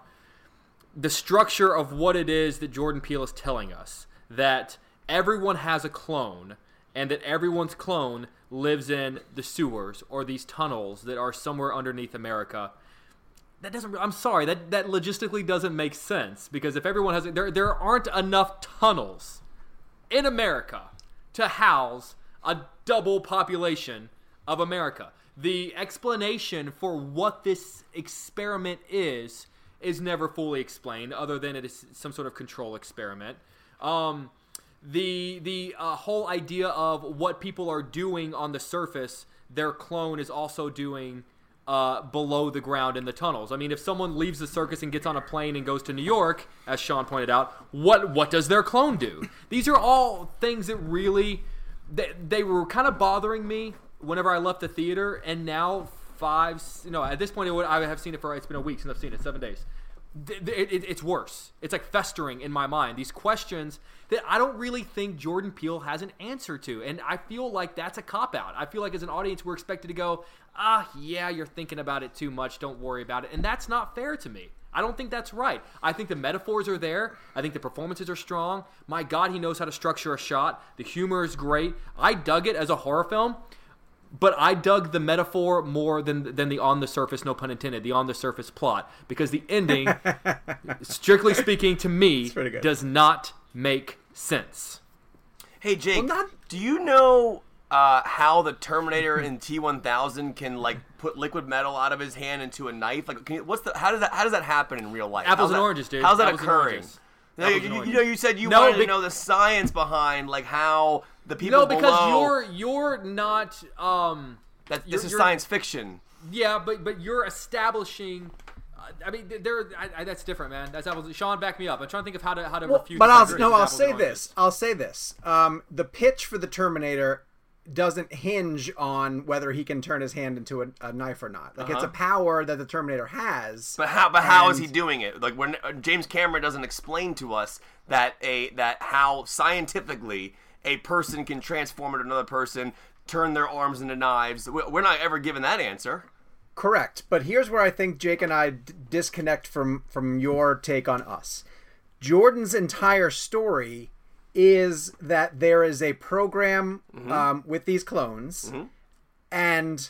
the structure of what it is that Jordan Peele is telling us, that everyone has a clone, and that everyone's clone lives in the sewers or these tunnels that are somewhere underneath America. That doesn't. I'm sorry. That that logistically doesn't make sense, because if everyone has, there there aren't enough tunnels in America to house a double population of America. The explanation for what this experiment is is never fully explained, other than it is some sort of control experiment. Um, the the uh, whole idea of what people are doing on the surface, their clone is also doing uh, below the ground in the tunnels. I mean, if someone leaves the circus and gets on a plane and goes to New York, as Sean pointed out, what what does their clone do? These are all things that really, they, they were kind of bothering me whenever I left the theater, and now five, you know, at this point, it would, I have seen it for, it's been a week since I've seen it, seven days. It, it, it's worse. It's like festering in my mind. These questions that I don't really think Jordan Peele has an answer to. And I feel like that's a cop-out. I feel like as an audience, we're expected to go, ah, yeah, you're thinking about it too much. Don't worry about it. And that's not fair to me. I don't think that's right. I think the metaphors are there. I think the performances are strong. My God, he knows how to structure a shot. The humor is great. I dug it as a horror film. But I dug the metaphor more than than the on the surface, no pun intended, the on the surface plot, because the ending, strictly speaking, to me, does not make sense. Hey Jake, Well, not- do you know uh, how the Terminator in T one thousand can like put liquid metal out of his hand into a knife? Like, can you, what's the how does that how does that happen in real life? Apples How's and that- oranges, dude. How's that Apples and occurring? oranges. No, Apples you, and you oranges. know, you said you No, wanted be- to know the science behind like how the people No, because below. you're you're not. Um, that you're- this is you're- science fiction. Yeah, but but you're establishing. Uh, I mean, there. I, I, that's different, man. That's apples. Sean, back me up. I'm trying to think of how to how to Well, refute. but this I'll argument no, with I'll apples say and oranges. this. I'll say this. Um, the pitch for the Terminator doesn't hinge on whether he can turn his hand into a, a knife or not. Like, it's a power that the Terminator has. But how? But how is and- he doing it? Like when uh, James Cameron doesn't explain to us that a that how scientifically a person can transform into another person, turn their arms into knives. We- We're not ever given that answer. Correct. But here's where I think Jake and I d- disconnect from from your take on Us. Jordan's entire story is that there is a program Mm-hmm. um, with these clones, and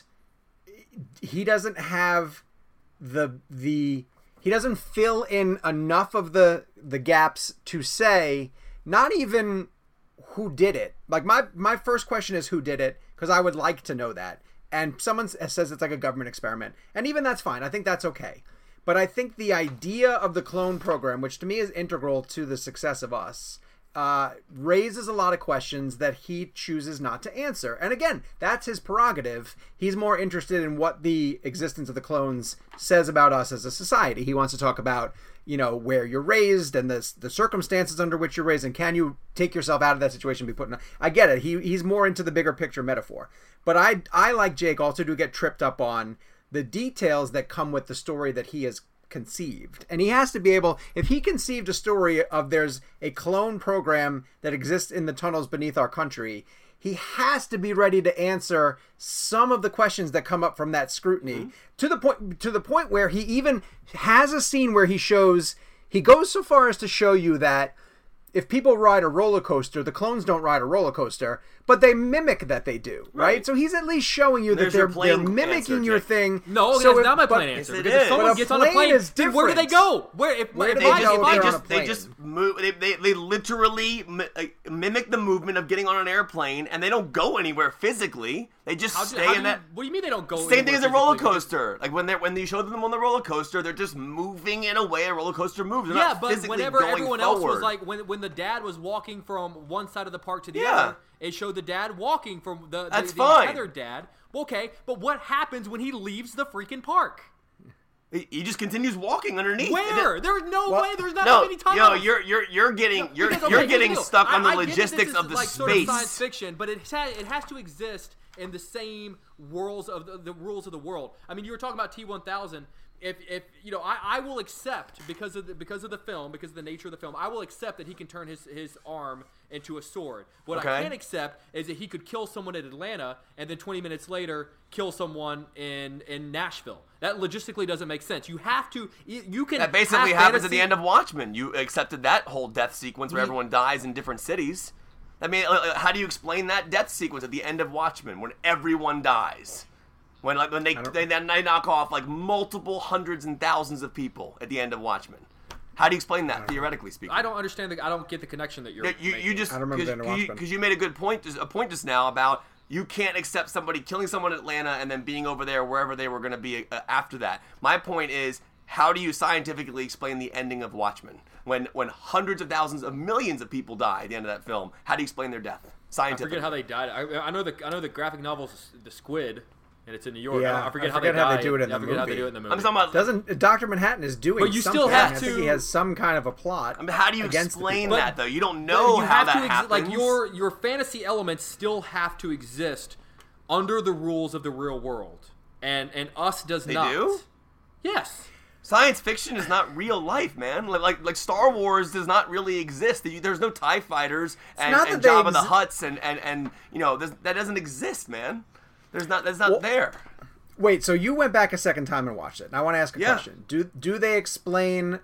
he doesn't have the the he doesn't fill in enough of the the gaps to say not even who did it. Like my my first question is who did it, because I would like to know that. And someone says it's like a government experiment, and even that's fine. I think that's okay. But I think the idea of the clone program, which to me is integral to the success of Us, uh, raises a lot of questions that he chooses not to answer. And again, that's his prerogative. He's more interested in what the existence of the clones says about us as a society. He wants to talk about, you know, where you're raised and the the circumstances under which you're raised, and can you take yourself out of that situation and be put in a... I get it. He he's more into the bigger picture metaphor. But I I like Jake also to get tripped up on the details that come with the story that he has conceived. And he has to be able, if he conceived a story of there's a clone program that exists in the tunnels beneath our country, he has to be ready to answer some of the questions that come up from that scrutiny, mm-hmm. to the point to the point where he even has a scene where he shows, he goes so far as to show you that if people ride a roller coaster, the clones don't ride a roller coaster, but they mimic that they do, right? right? So he's at least showing you There's that they're, your they're mimicking answer, your Jake. thing. No, so that's if, not my but, plain answer. Yes, Because it if is. someone But a gets on a plane plane, is then where do they different. go? Where if, Where if do I, they go if if I they're just on a They plane? just move. They, they, they literally mi- uh, mimic the movement of getting on an airplane, and they don't go anywhere physically. They just How do- stay how in do that. you- what do you mean they don't go? Same thing anywhere as a roller physically? coaster. Like when they when you show them on the roller coaster, they're just moving in a way a roller coaster moves. They're Yeah, not but physically whenever going everyone forward. else was like, when when the dad was walking from one side of the park to the Yeah. other, it showed the dad walking from the, the, That's the fine. other dad. Okay, but what happens when he leaves the freaking park? He he just continues walking underneath. Where? There's no Well, way. There's not No, many tunnels. yo, you're you're you're getting you're Because, okay, you're here's the getting deal. stuck on the I- I get that logistics this of is the like space. Sort of science fiction, but it ha- it has to exist in the same worlds of the, the rules of the world. I mean, you were talking about T one thousand. If if you know, I, I will accept because of the, because of the film, because of the nature of the film, I will accept that he can turn his, his arm into a sword. What I Okay. can't accept is that he could kill someone in Atlanta and then twenty minutes later kill someone in, in Nashville. That logistically doesn't make sense. You have to. You, you can. That basically have happens at the fantasy- end of Watchmen. You accepted that whole death sequence where We- everyone dies in different cities. I mean, uh, how do you explain that death sequence at the end of Watchmen when everyone dies? When like when they they then they knock off like multiple hundreds and thousands of people at the end of Watchmen. How do you explain that theoretically speaking? I don't understand the. I don't get the connection that you're. Yeah, you making. you just I don't remember the end of Watchmen. because you made a good point a point just now about you can't accept somebody killing someone in Atlanta and then being over there wherever they were going to be uh, after that. My point is, how do you scientifically explain the ending of Watchmen when when hundreds of thousands of millions of people die at the end of that film? How do you explain their death I scientifically? forget how they died. I, I know the I know the graphic novel is The Squid, and it's in New York. Yeah, I forget, I how, forget they how they died. do it in I the forget how they movie. do it in the movie. I'm talking about. Doesn't Doctor Manhattan is doing But you something. still have I think to- he has some kind of a plot. I mean, how do you against the explain people. that though? You don't But know you how have that to ex- happens. Like your your fantasy elements still have to exist under the rules of the real world, and and Us does They not. do? Yes. Science fiction is not real life, man. Like like, like Star Wars does not really exist. There's no TIE fighters and, not and that they Jabba the exi- Hutts and, and, and you know there's- that doesn't exist, man. There's not that's not Well- there. Wait, so you went back a second time and watched it. And I want to ask a Yeah. question. Do do they explain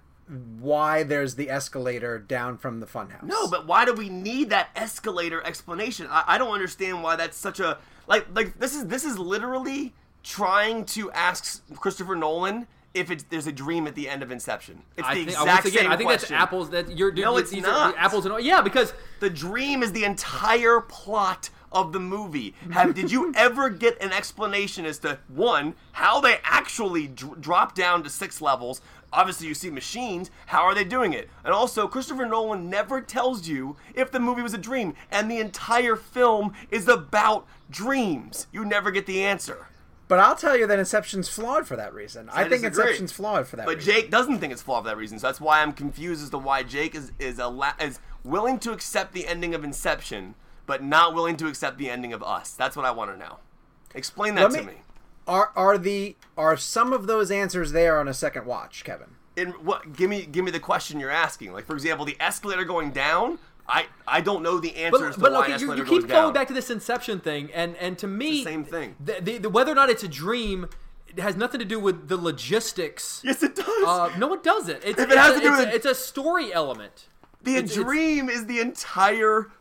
why there's the escalator down from the funhouse? No, but why do we need that escalator explanation? I, I don't understand why that's such a like like this is this is literally trying to ask Christopher Nolan if it's there's a dream at the end of Inception. It's I the think, exact once again, same I think question. that's apples. That you're No, it's these not. Are apples and yeah, because The dream is the entire plot of the movie. Have did you ever get an explanation as to one how they actually dr- drop down to six levels? Obviously, you see machines. How are they doing it? And also, Christopher Nolan never tells you if the movie was a dream, and the entire film is about dreams. You never get the answer. But I'll tell you that Inception's flawed for that reason. I, I think disagree. Inception's flawed for that But reason. Jake doesn't think it's flawed for that reason. So that's why I'm confused as to why Jake is is a la- is willing to accept the ending of Inception, but not willing to accept the ending of Us. That's what I want to know. Explain that Let to me- me. Are are the are some of those answers there on a second watch, Kevin? In what? Give me give me the question you're asking. Like for example, the escalator going down. I I don't know the answer as But, to but why okay, an you, escalator you keep goes going down. back to this Inception thing, and and to me, the same thing. The, the, the, whether or not it's a dream, it has nothing to do with the logistics. Yes, it does. Uh, no, it doesn't. It's, If it it's has a, to do it's, with- a, it's a story element. the it's- it's- dream is the entire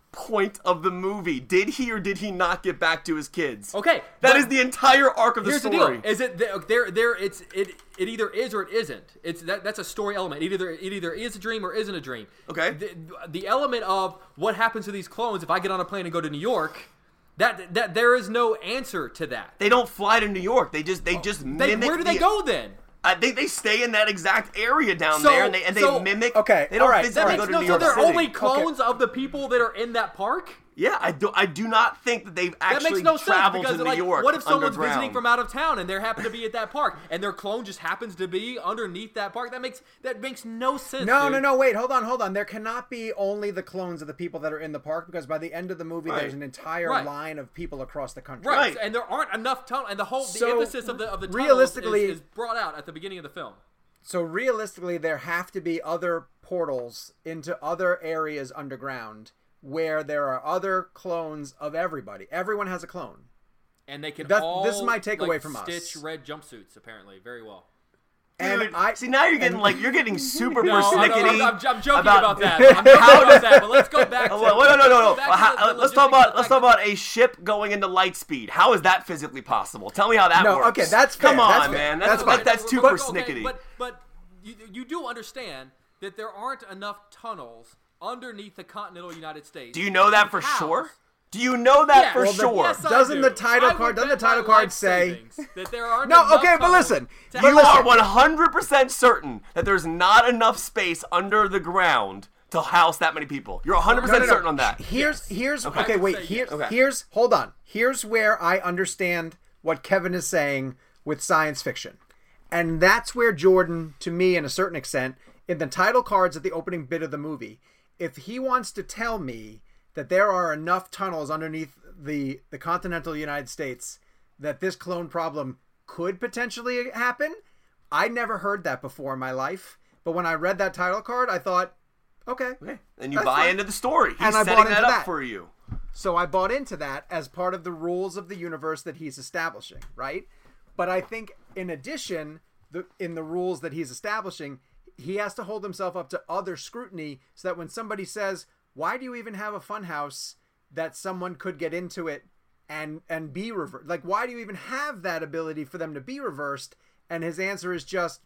point of the movie. Did he or did he not get back to his kids? Okay, that but is the entire arc of the here's story. the deal: is it there? There, there it's it. It either is or it isn't. It's that. That's a story element. It either it either is a dream or isn't a dream. Okay. The, the element of what happens to these clones if I get on a plane and go to New York. That that there is no answer to that. They don't fly to New York. They just they just They, mimic. where do they the, go then? Uh, they they stay in that exact area down So- there, and they and they so- mimic. Okay, They don't all right, physically all go right. to No, New so York they're City. only clones of the people that are in that park? Yeah, I do. I do not think that they've That actually makes no sense traveled because to like, New York. what if someone's underground? visiting from out of town and they happen to be at that park and their clone just happens to be underneath that park? That makes that makes no sense. No, dude. no, no, wait, hold on, hold on. There cannot be only the clones of the people that are in the park because by the end of the movie, Right. there's an entire Right. line of people across the country. Right. Right. and there aren't enough tunnels, and the whole the So, emphasis of the of the tunnels realistically- is, is brought out at the beginning of the film. So realistically, there have to be other portals into other areas underground where there are other clones of everybody. Everyone has a clone. And they can That- all this is my takeaway like, from us. stitch red jumpsuits apparently very well. And Dude, I see now you're getting like you're getting super No, I'm, persnickety. I'm, I'm joking about, about, that. I'm joking about that. But let's go back to Oh, wait, no, no, no, no. back to How- the- uh, the let's talk logistics about of let's the talk fact- about a ship going into light speed. How is that physically possible? Tell me how that No, works. okay, that's fair, Come on, that's fair. man. That's That's fine. like that's too But- persnickety. okay, but but you, you do understand that there aren't enough tunnels underneath the continental United States. Do you know that for to house- sure? Do you know that Yeah, for well, the- sure? Yes, I Doesn't do. the title I would card- doesn't bet the title my card life say- savings that there aren't No, enough okay, but tunnels listen, to but You house- are one hundred percent certain that there's not enough space under the ground to house that many people. You're one hundred percent No, no, no. certain on that. Here's here's Okay. okay. I would Wait. say Here, yes. Okay. Here's hold on. Here's where I understand what Kevin is saying with science fiction, and that's where Jordan, to me, in a certain extent, in the title cards at the opening bit of the movie, if he wants to tell me that there are enough tunnels underneath the the continental United States that this clone problem could potentially happen, I never heard that before in my life. But when I read that title card, I thought, okay. Okay. And you That's buy fine. into the story. He's And I setting bought that into up that. for you. So I bought into that as part of the rules of the universe that he's establishing, right? But I think in addition, the, in the rules that he's establishing, he has to hold himself up to other scrutiny so that when somebody says, why do you even have a funhouse that someone could get into it and and be reversed? Like, why do you even have that ability for them to be reversed? And his answer is just,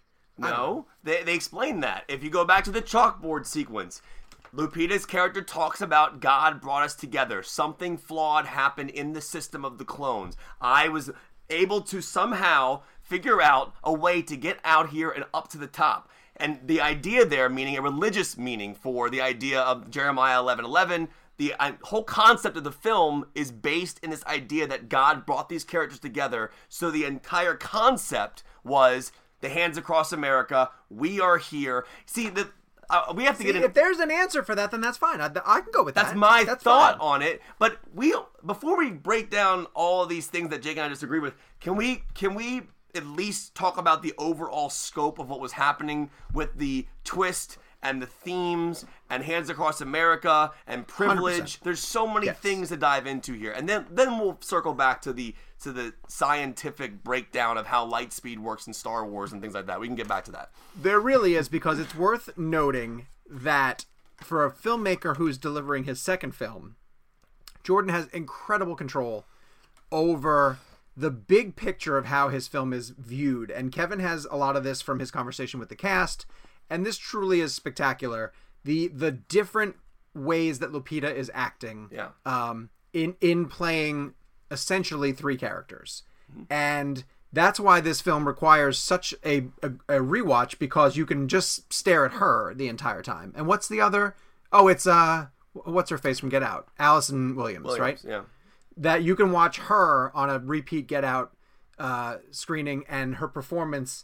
No, they, they explain that. If you go back to the chalkboard sequence, Lupita's character talks about God brought us together. Something flawed happened in the system of the clones. I was able to somehow figure out a way to get out here and up to the top. And the idea there, meaning a religious meaning for the idea of Jeremiah eleven eleven, the uh, whole concept of the film is based in this idea that God brought these characters together. So the entire concept was the hands across America. We are here. See, the uh, we have to see, get in. if there's an answer for that, then that's fine. I, I can go with That's that. my That's thought fine. on it. But we before we break down all of these things that Jake and I disagree with, can we can we at least talk about the overall scope of what was happening with the twist and the themes and Hands Across America and privilege? one hundred percent. There's so many Yes. things to dive into here, and then then we'll circle back to the to the scientific breakdown of how light speed works in Star Wars and things like that. We can get back to that. There really is, because it's worth noting that for a filmmaker who's delivering his second film, Jordan has incredible control over the big picture of how his film is viewed. And Kevin has a lot of this from his conversation with the cast, and this truly is spectacular. The the different ways that Lupita is acting Yeah. um, in, in playing essentially three characters. And that's why this film requires such a, a, a rewatch, because you can just stare at her the entire time. And what's the other? Oh, it's, uh, what's her face from Get Out? Allison Williams, Williams, right? Yeah. That you can watch her on a repeat Get Out uh, screening, and her performance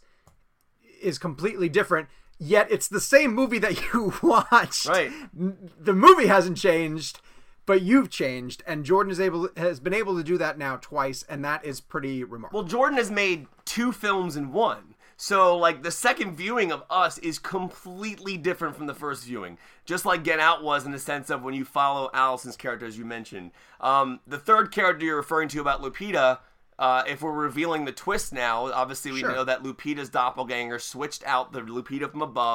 is completely different. Yet it's the same movie that you watched. Right. N- The movie hasn't changed, but you've changed, and Jordan is able has been able to do that now twice, and that is pretty remarkable. Well, Jordan has made two films in one. So, like, the second viewing of Us is completely different from the first viewing. Just like Get Out was in the sense of when you follow Allison's character, as you mentioned. Um, the third character you're referring to about Lupita, uh, if we're revealing the twist now, obviously we Sure. know that Lupita's doppelganger switched out the Lupita from above,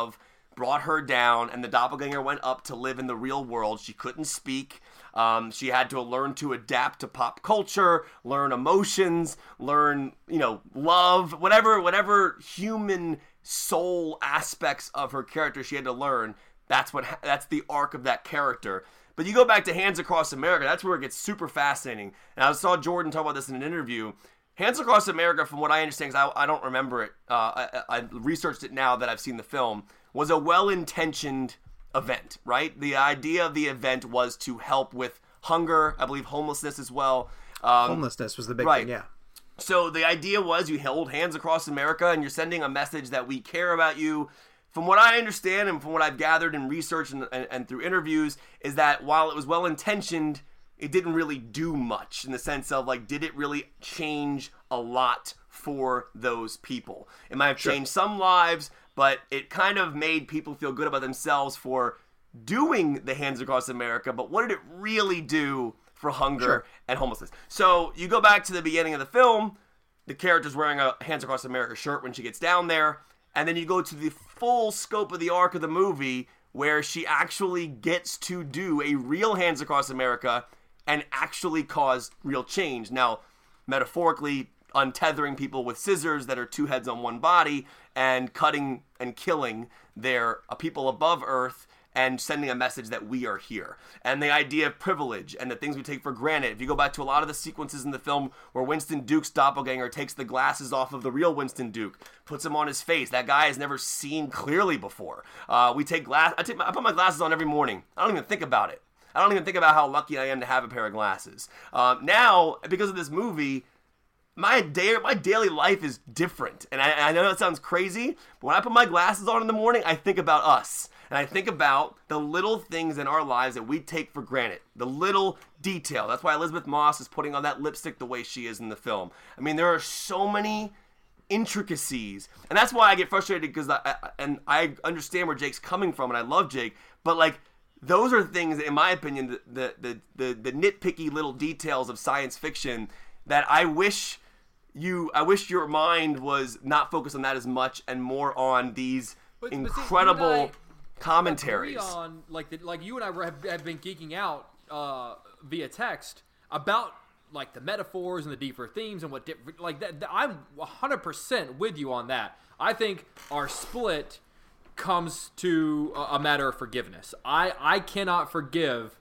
brought her down, and the doppelganger went up to live in the real world. She couldn't speak. Um, she had to learn to adapt to pop culture, learn emotions, learn, you know, love, whatever, whatever human soul aspects of her character she had to learn. That's what, that's the arc of that character. But you go back to Hands Across America, that's where it gets super fascinating. And I saw Jordan talk about this in an interview. Hands Across America, from what I understand, because I, I don't remember it, uh, I, I researched it now that I've seen the film, was a well-intentioned event, right? The idea of the event was to help with hunger, I believe homelessness as well. Um, Homelessness was the big right. thing, yeah. So the idea was you held Hands Across America and you're sending a message that we care about you. From what I understand and from what I've gathered in research and, and, and through interviews is that while it was well-intentioned, it didn't really do much in the sense of, like, did it really change a lot for those people? It might have Sure. changed some lives, but it kind of made people feel good about themselves for doing the Hands Across America, but what did it really do for hunger Sure. and homelessness? So you go back to the beginning of the film, the character's wearing a Hands Across America shirt when she gets down there, and then you go to the full scope of the arc of the movie where she actually gets to do a real Hands Across America and actually cause real change. Now, metaphorically, untethering people with scissors that are two heads on one body and cutting and killing their uh, people above Earth and sending a message that we are here. And the idea of privilege and the things we take for granted. If you go back to a lot of the sequences in the film where Winston Duke's doppelganger takes the glasses off of the real Winston Duke, puts them on his face. That guy has never seen clearly before. Uh, we take glass. I, take my, I put my glasses on every morning. I don't even think about it. I don't even think about how lucky I am to have a pair of glasses. Um, now, because of this movie, my day, my daily life is different. And I, I know that sounds crazy, but when I put my glasses on in the morning, I think about us. And I think about the little things in our lives that we take for granted. The little detail. That's why Elizabeth Moss is putting on that lipstick the way she is in the film. I mean, there are so many intricacies. And that's why I get frustrated because I, I, and I understand where Jake's coming from and I love Jake. But like, those are things, in my opinion, the, the, the, the nitpicky little details of science fiction that I wish you, I wish your mind was not focused on that as much and more on these But- but see, incredible you and I commentaries. agree on, like, the, like you and I have, have been geeking out uh, via text about like the metaphors and the deeper themes and what different, like that. that I'm one hundred percent with you on that. I think our split comes to a, a matter of forgiveness. I I cannot forgive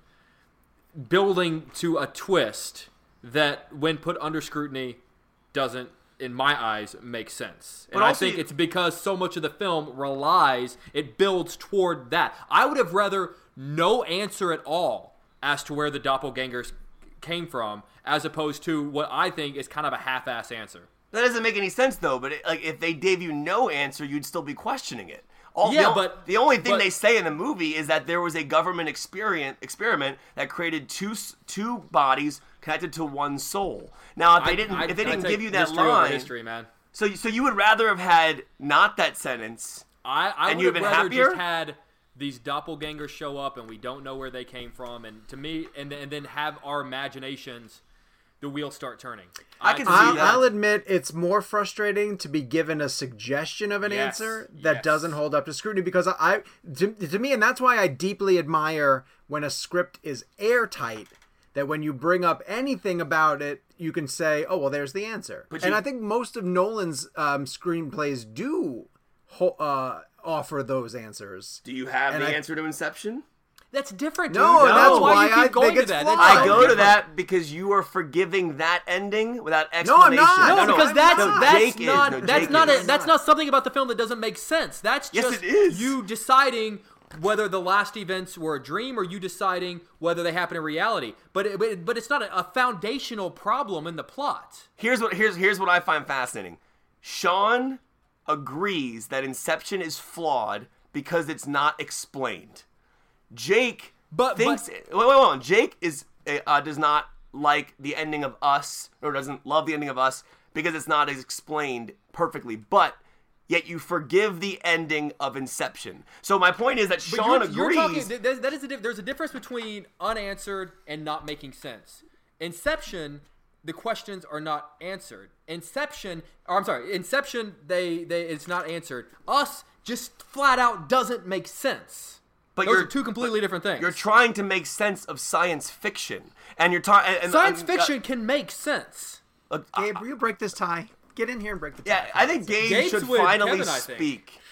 building to a twist that, when put under scrutiny, doesn't, in my eyes, make sense. And But I also think you- it's because so much of the film relies, it builds toward that. I would have rather no answer at all as to where the doppelgangers came from, as opposed to what I think is kind of a half-ass answer. That doesn't make any sense though. But it, like, if they gave you no answer, you'd still be questioning it. All, Yeah, the, but- the only thing but- they say in the movie is that there was a government experiment experiment that created two s- two bodies connected to one soul. Now, if they I- didn't, I- if they I didn't take give you that history over line, history, man. so you- so you would rather have had not that sentence. I, I And would you've have been rather happier? just had these doppelgangers show up and we don't know where they came from, and to me, and, and then have our imaginations, the wheels start turning. I can see I'll, that. I'll admit it's more frustrating to be given a suggestion of an Yes, answer that yes. doesn't hold up to scrutiny, because I, I to, to me, and that's why I deeply admire when a script is airtight, that when you bring up anything about it, you can say, oh, well, there's the answer. But and you- I think most of Nolan's um, screenplays do ho- uh, offer those answers. Do you have And the I- answer to Inception? That's different, No, dude. and that's why why you keep I going think to it's that. flawed. That's I so go to different. that because you are forgiving that ending without No, I'm explanation. not. No, because I'm that's not. that's Jake is. not No, that's Jake not is. a, that's not something about the film that doesn't make sense. That's Yes, just it is. you deciding whether the last events were a dream or you deciding whether they happen in reality. But it, but, but it's not a, a foundational problem in the plot. Here's what here's here's what I find fascinating. Sean agrees that Inception is flawed because it's not explained. Jake But- thinks but- wait, wait, wait, wait. Jake is uh, does not like the ending of Us, or doesn't love the ending of Us because it's not explained perfectly. But yet you forgive the ending of Inception. So my point is that But Sean you're, you're agrees. talking, th- there's, that is a, diff- there's a difference between unanswered and not making sense. Inception, the questions are not answered. Inception, or I'm sorry, Inception, they, they it's not answered. Us, just flat out doesn't make sense. But Those you're are two completely different things. You're trying to make sense of science fiction, and you're talking. Science uh, fiction can make sense. Uh, Gabe, will you break this tie? Get in here and break the tie. yeah, I think Gabe Gabe's should with finally Kevin, I think. speak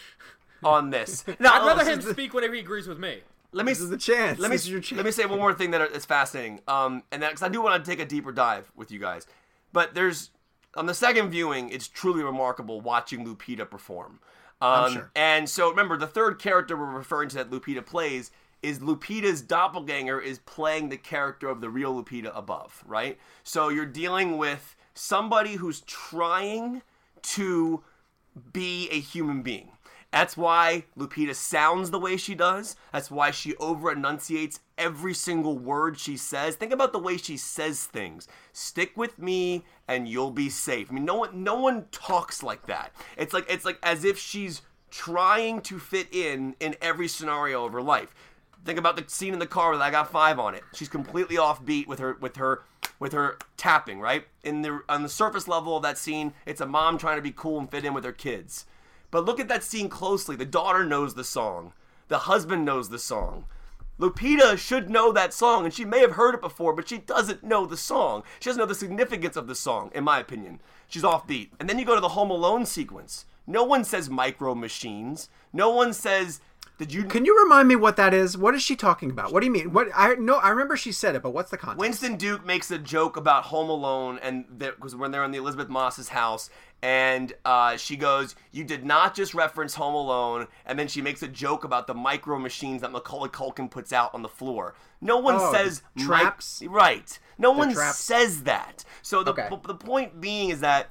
on this. Now, I'd rather this him is the- speak whenever he agrees with me. Let me This is the chance. Let me This is your chance. let me say one more thing that is fascinating. Um, and that because I do want to take a deeper dive with you guys, but there's on the second viewing, it's truly remarkable watching Lupita perform. Um, I'm sure. And so remember, the third character we're referring to that Lupita plays is Lupita's doppelganger is playing the character of the real Lupita above, right? So you're dealing with somebody who's trying to be a human being. That's why Lupita sounds the way she does. That's why she over-enunciates every single word she says. Think about the way she says things. Stick with me and you'll be safe. I mean, no one no one talks like that. It's like it's like as if she's trying to fit in in every scenario of her life. Think about the scene in the car with I Got Five on it. She's completely offbeat with her with her with her tapping, right? In the on the surface level of that scene, it's a mom trying to be cool and fit in with her kids. But look at that scene closely. The daughter knows the song. The husband knows the song. Lupita should know that song, and she may have heard it before, but she doesn't know the song. She doesn't know the significance of the song, in my opinion. She's offbeat. And then you go to the Home Alone sequence. No one says micro machines. No one says, did you... Can you remind me what that is? What is she talking about? What do you mean? What I no, I remember she said it, but what's the context? Winston Duke makes a joke about Home Alone, and because when they're in the Elizabeth Moss's house, and uh, she goes, "You did not just reference Home Alone," and then she makes a joke about the micro machines that Macaulay Culkin puts out on the floor. No one Oh, says the traps? mic- right. No one traps? says that. So the Okay. the point being is that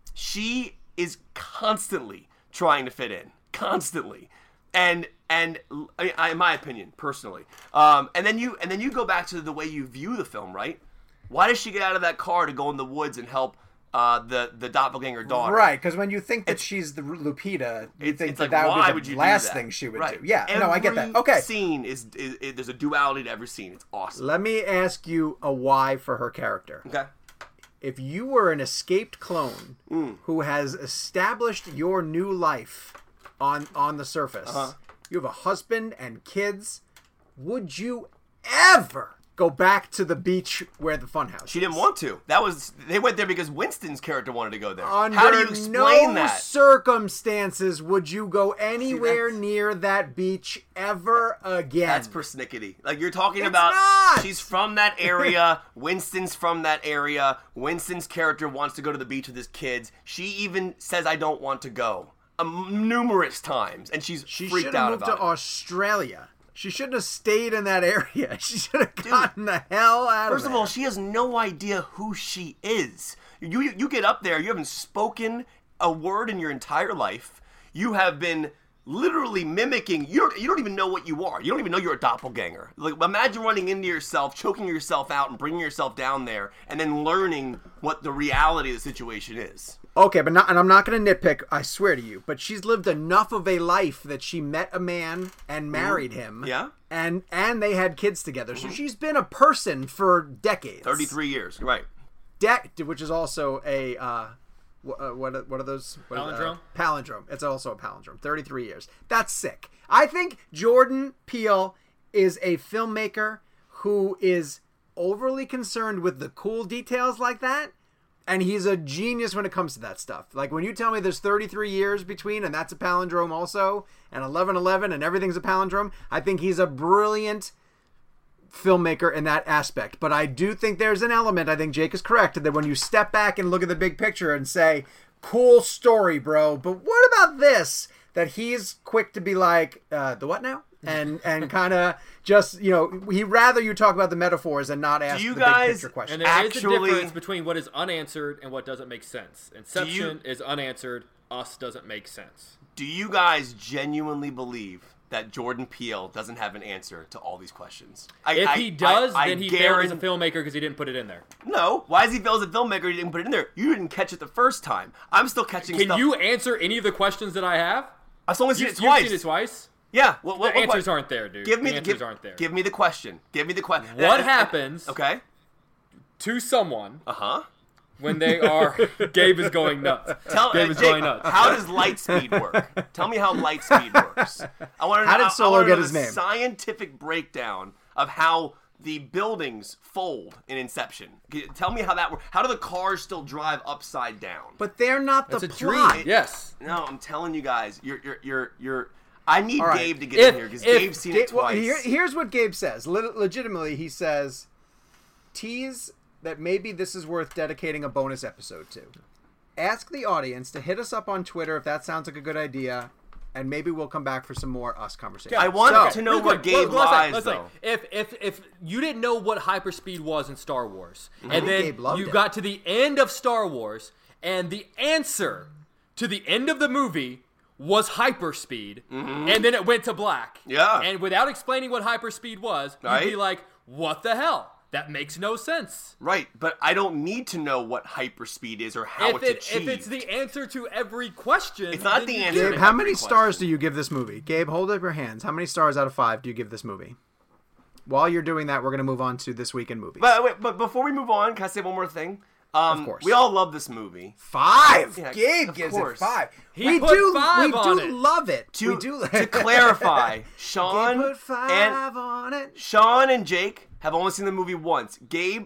she is constantly trying to fit in, constantly. And and I mean, I, in my opinion, personally, um, and then you and then you go back to the way you view the film, right? Why does she get out of that car to go in the woods and help uh, the the doppelganger daughter? Right, because when you think that she's the Lupita, you It's, think it's that like, that why would be would the you last do that? thing she would Right. do. Yeah, every no, I get that. Okay, Scene is, is, is there's a duality to every scene. It's awesome. let me ask you a why for her character. Okay. If you were an escaped clone Mm. who has established your new life on on the surface, Uh-huh. you have a husband and kids, would you ever go back to the beach where the funhouse She didn't want to. That was they went there because Winston's character wanted to go there. Under How do you explain no that? circumstances would you go anywhere that's- near that beach ever again. That's persnickety. Like you're talking It's about not! she's from that area, Winston's from that area, Winston's character wants to go to the beach with his kids. She even says I don't want to go. Um, numerous times and she's She freaked should have out moved about to it. Australia. She shouldn't have stayed in that area. She should have gotten the hell out First of of there. all, she has no idea who she is. You, you you get up there, you haven't spoken a word in your entire life. You have been literally mimicking. You don't, you don't even know what you are. You don't even know you're a doppelganger. Like imagine running into yourself, choking yourself out, and bringing yourself down there, and then learning what the reality of the situation is. Okay, but not, and I'm not going to nitpick, I swear to you, but she's lived enough of a life that she met a man and married him. Yeah. And and they had kids together. So she's been a person for decades. Thirty-three years, right? De- which is also a uh, wh- uh, what are, what are those what is- Palindrome? Uh, palindrome. It's also a palindrome. thirty-three years. That's sick. I think Jordan Peele is a filmmaker who is overly concerned with the cool details like that, and he's a genius when it comes to that stuff. Like when you tell me there's thirty-three years between, and that's a palindrome also, and eleven eleven, and everything's a palindrome. I think he's a brilliant filmmaker in that aspect. But I do think there's an element, I think Jake is correct, that when you step back and look at the big picture and say, cool story, bro, but what about this? That he's quick to be like, uh, the what now? And and kind of just, you know, he'd rather you talk about the metaphors and not ask you the guys- big picture question. And there is Actually- a difference between what is unanswered and what doesn't make sense. Inception is unanswered. Us doesn't make sense. Do you guys genuinely believe that Jordan Peele doesn't have an answer to all these questions? I, If I- he does, I- I then he failed as a guaran- filmmaker because he didn't put it in there. No, why is he failed as a filmmaker? He didn't put it in there. You didn't catch it the first time. I'm still catching Can stuff. you answer any of the questions that I have? I've only seen You, it you've twice. seen it twice. Yeah. What, what, The what answers que- aren't there, dude. Give me the the answers give, aren't there. Give me the question. Give me the question. What happens Okay. to someone Uh huh. when they are. Gabe is going nuts. Tell, Gabe uh, is Jake, going nuts. How does light speed work? Tell me how light speed works. I want to How know, did Solo I wanna get know his the name? Scientific breakdown of how the buildings fold in Inception. Tell me how that works. How do the cars still drive upside down? But they're not the That's a plot. dream. Yes. No, I'm telling you guys, you're you're you're you're. I need right. Gabe to get If- in here because if Gabe's seen Ga- it well, twice. here, here's what Gabe says. Le- legitimately, he says, tease that maybe this is worth dedicating a bonus episode to. Ask the audience to hit us up on Twitter if that sounds like a good idea, and maybe we'll come back for some more us conversation. I want So- to know Real where quick, Gabe well, let's say- lies, let's say, though. if if if you didn't know what hyperspeed was in Star Wars, Mm-hmm. and then Gabe loved you it. got to the end of Star Wars, and the answer to the end of the movie was hyperspeed, and then it went to black. Mm-hmm. Yeah. And without explaining what hyperspeed was, you'd Right. be like, "What the hell? That makes no sense." Right, but I don't need to know what hyperspeed is or how If it's it achieved. if it's the answer to every question, It's not then the you answer get Gabe, it. how every many question. stars do you give this movie? Gabe, hold up your hands. How many stars out of five do you give this movie? While you're doing that, we're going to move on to This Week in Movies. But wait, but before we move on, can I say one more thing? Um, Of course. We all love this movie. Five. Yeah, Gabe of gives course. it five. He we put do. five we on do it. love it. To, we do. to clarify, Gabe Sean put five and on it. Sean and Jake have only seen the movie once. Gabe,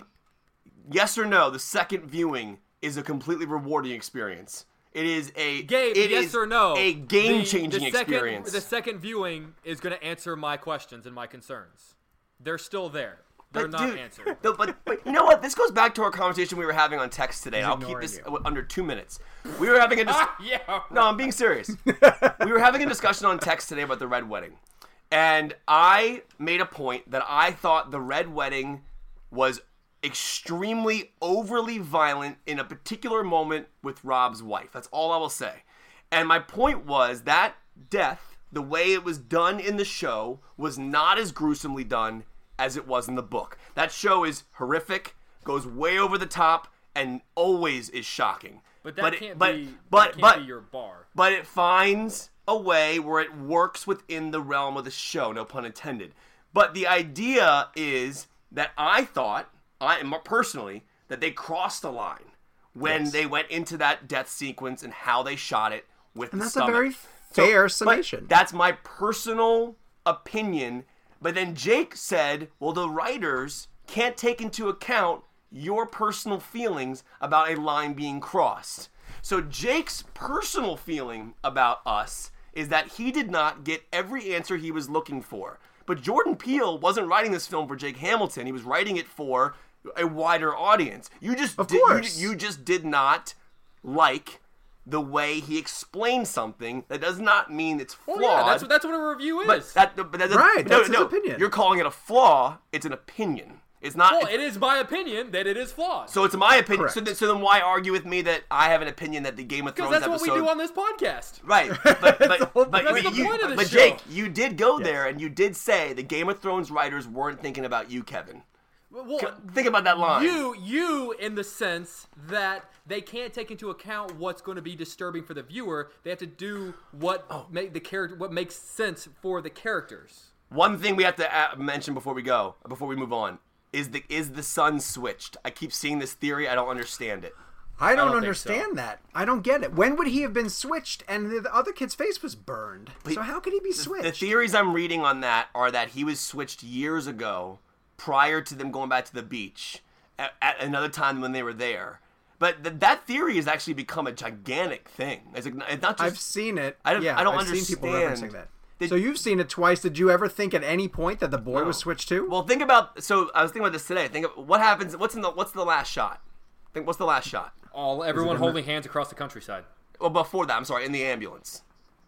yes or no? The second viewing is a completely rewarding experience. It is a Gabe, it yes is or no? a game-changing the, the second, experience. The second viewing is going to answer my questions and my concerns. They're still there. They're But not dude, answered. no, but, but you know what? This goes back to our conversation we were having on text today. He's I'll keep ignoring this you. under two minutes. We were having a dis- yeah. no, I'm being serious. We were having a discussion on text today about the Red Wedding, and I made a point that I thought the Red Wedding was extremely overly violent in a particular moment with Rob's wife. That's all I will say. And my point was that death, the way it was done in the show, was not as gruesomely done as it was in the book. That show is horrific, goes way over the top, and always is shocking. But that it- can't but, be. But that can't but be your bar. but it finds a way where it works within the realm of the show, no pun intended. But the idea is that I thought, I personally, that they crossed the line when Yes. they went into that death sequence and how they shot it with And the that's stomach. a very So- fair but summation. that's my personal opinion. But then Jake said, well, the writers can't take into account your personal feelings about a line being crossed. So Jake's personal feeling about us is that he did not get every answer he was looking for. But Jordan Peele wasn't writing this film for Jake Hamilton. He was writing it for a wider audience. You just Of did, you- course. you just did not like the way he explained something. That does not mean it's flawed. Well, yeah, that's what that's what a review is. But that, but that, Right, no, that's his no, opinion. You're calling it a flaw. It's an opinion. It's not. well, it's- it is my opinion that it is flawed. so it's my opinion. So, Correct. th- so then why argue with me that I have an opinion that the Game of Because Thrones that's what episode? we do on this podcast. Right, but but the whole- but, That's but the you, point of the but show. Jake, you did go there and you did say the Game of Thrones writers weren't thinking about you, Kevin. Well, Think about that line. You, you, in the sense that they can't take into account what's going to be disturbing for the viewer. They have to do what Oh. make the character, what makes sense for the characters. One thing we have to uh, mention before we go, before we move on, is the is the sun switched. I keep seeing this theory. I don't understand it. I don't, don't think understand so. that. I don't get it. When would he have been switched and the, the other kid's face was burned? So how could he be switched? The theories I'm reading on that are that he was switched years ago, prior to them going back to the beach, at, at another time when they were there. But th- that theory has actually become a gigantic thing. It's, like, it's not just. I've seen it. I don't- yeah, I don't I've seen people understand. referencing that. Did- so you've seen it twice. Did you ever think at any point that the boy was switched too? Well, think about. So I was thinking about this today. Think of what happens. What's in the What's the last shot? Think what's the last shot? All everyone in holding hands across the countryside. Well, before that, I'm sorry, in the ambulance.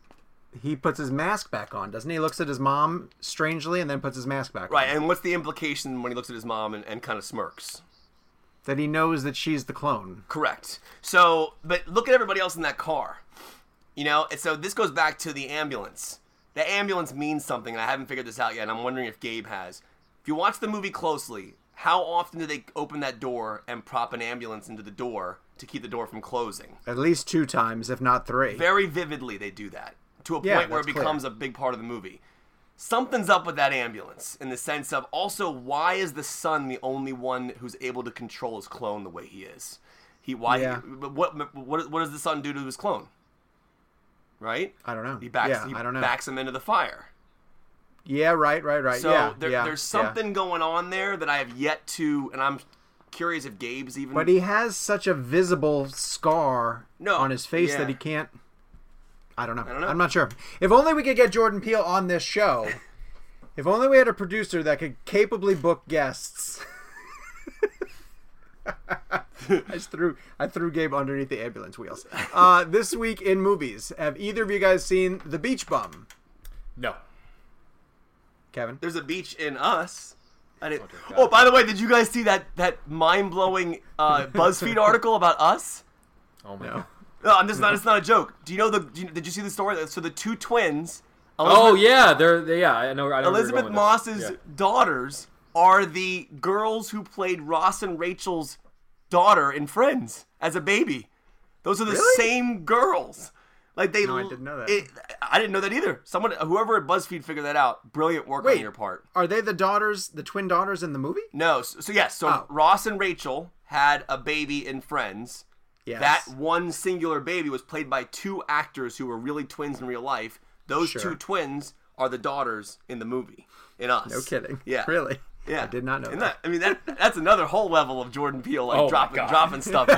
He puts his mask back on, doesn't he? He looks at his mom strangely and then puts his mask back Right, on. and what's the implication when he looks at his mom and, and kind of smirks? That he knows that she's the clone. Correct. So, but look at everybody else in that car. You know, and so this goes back to the ambulance. The ambulance means something, and I haven't figured this out yet, and I'm wondering if Gabe has. If you watch the movie closely, how often do they open that door and prop an ambulance into the door to keep the door from closing? At least two times, if not three. Very vividly, they do that, to a Yeah, point where it that's becomes clear. a big part of the movie. Something's up with that ambulance, in the sense of, also, why is the son the only one who's able to control his clone the way he is? He why? Yeah. What what what does the son do to his clone? Right? I don't know. He backs. Yeah, he I don't know. backs him into the fire. Yeah, right, right, right. So yeah, there, yeah, there's yeah. something going on there that I have yet to, and I'm curious if Gabe's even. But he has such a visible scar No, on his face yeah. that he can't. I don't know. I don't know. I'm not sure. If only we could get Jordan Peele on this show. If only we had a producer that could capably book guests. I just threw I threw Gabe underneath the ambulance wheels. Uh, this week in movies, have either of you guys seen The Beach Bum? No. Kevin? There's a beach in Us. I didn't, Oh, dear oh, God. by the way, did you guys see that that mind blowing uh, BuzzFeed article about Us? Oh my No. god. No, I'm just not. It's not a joke. Do you know the? Do you, did you see the story? So the two twins. Oh Elizabeth- yeah, they're they, yeah. I know. I know where you're Elizabeth going with Moss's this. Yeah. daughters are the girls who played Ross and Rachel's daughter in Friends as a baby. Those are the Really? same girls. Like they. No, I didn't know that. It, I didn't know that either. Someone, whoever at BuzzFeed figured that out. Brilliant work on Wait. your part. Are they the daughters, the twin daughters in the movie? No, so, so yes, so Oh. Ross and Rachel had a baby in Friends. Yes. That one singular baby was played by two actors who were really twins in real life. Those Sure. two twins are the daughters in the movie, in Us. No kidding. Yeah. Really? Yeah. I did not know Isn't that. I mean, that that's another whole level of Jordan Peele, like Oh my dropping God. dropping stuff.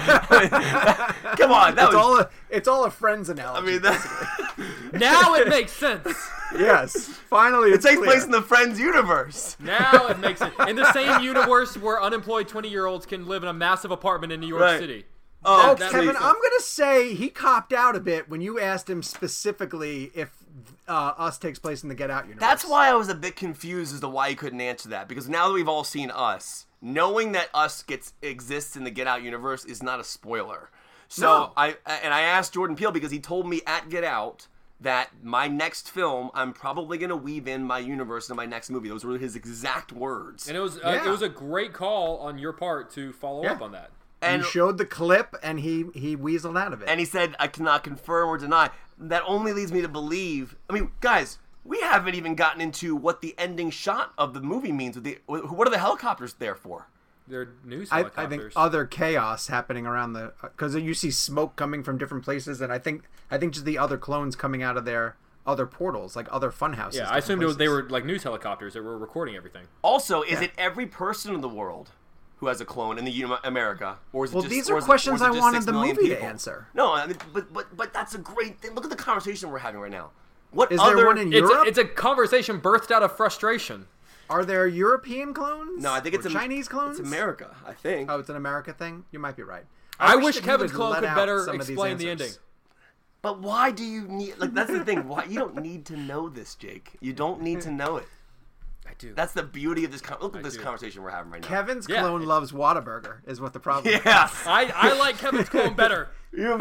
Come on, that It's was. all a it's all a Friends I analogy. mean, that, Now it makes sense. yes. Finally, it it's takes clear. place in the Friends universe. Now it makes it in the same universe where unemployed twenty-year-olds can live in a massive apartment in New York Right. City. Oh, Oh, That- Kevin, makes I'm sense. gonna say he copped out a bit when you asked him specifically if uh, Us takes place in the Get Out universe. That's why I was a bit confused as to why he couldn't answer that. Because now that we've all seen Us, knowing that Us gets exists in the Get Out universe is not a spoiler. So No. I and I asked Jordan Peele because he told me at Get Out that my next film, I'm probably going to weave in my universe in my next movie. Those were his exact words. And it was uh, Yeah. it was a great call on your part to follow Yeah. up on that. And you showed the clip, and he he weaseled out of it. and he said, I cannot confirm or deny. That only leads me to believe. I mean, guys, we haven't even gotten into what the ending shot of the movie means. With the, what are the helicopters there for? They're news I, helicopters. I think other chaos happening around the because you see smoke coming from different places, and I think I think just the other clones coming out of their other portals, like other fun houses. yeah, I different assumed it was, they places. were like news helicopters that were recording everything. Also, is Yeah. it every person in the world who has a clone in the uni- America, or is it Well, just? these or are is it- questions or is it I just wanted six the million movie to people? answer. No, I mean, but but but that's a great thing. Look at the conversation we're having right now. What Is other? there one in It's a, Europe? it's a conversation birthed out of frustration. Are there European clones? No, I think it's Or a, Chinese clones. It's America, I think. Oh, it's an America thing. You might be right. I, wish that he Kevin's would clone let could out better some of these explain the answers. ending. But why do you need? Like, that's the thing. Why you don't need to know this, Jake? You don't need to know it. I do. That's the beauty of this. Con- Look at I this do. conversation we're having right now. Kevin's Yeah, clone it's- loves Whataburger, is what the problem is. Yeah. I, I like Kevin's clone better. You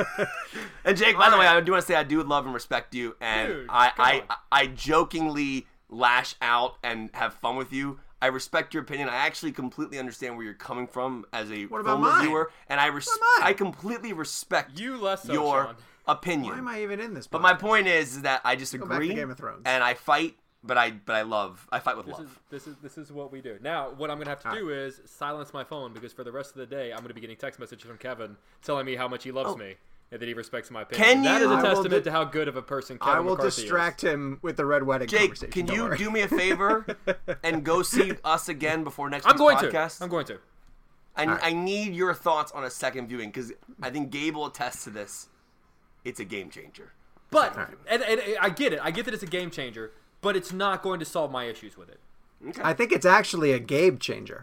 and Jake, by the way, I do want to say I do love and respect you, and Dude, I, come I, on. I jokingly lash out and have fun with you. I respect your opinion. I actually completely understand where you're coming from as a What about film mine? reviewer, and I res- What about mine? I completely respect You less so, your Sean. opinion. Why am I even in this? But my point is, is that I just back to agree, Game of Thrones. and I fight, but I but I love. I fight with This love. is this is this is what we do. Now, what I'm gonna have to do is silence my phone because for the rest of the day, I'm gonna be getting text messages from Kevin telling me how much he loves Oh. me and that he respects my opinion. Can That you- is a I will testament di- to how good of a person Kevin I will McCarthy distract him with the red wedding Jake, conversation. can Don't you worry. do me a favor and go see us again before next is. I'm week's going podcast? to. I'm going to. I, right. I need your thoughts on a second viewing because I think Gabe will attest to this. It's a game changer. But and, and, and I get it. I get that it's a game changer, but it's not going to solve my issues with it. Okay. I think it's actually a Gabe changer.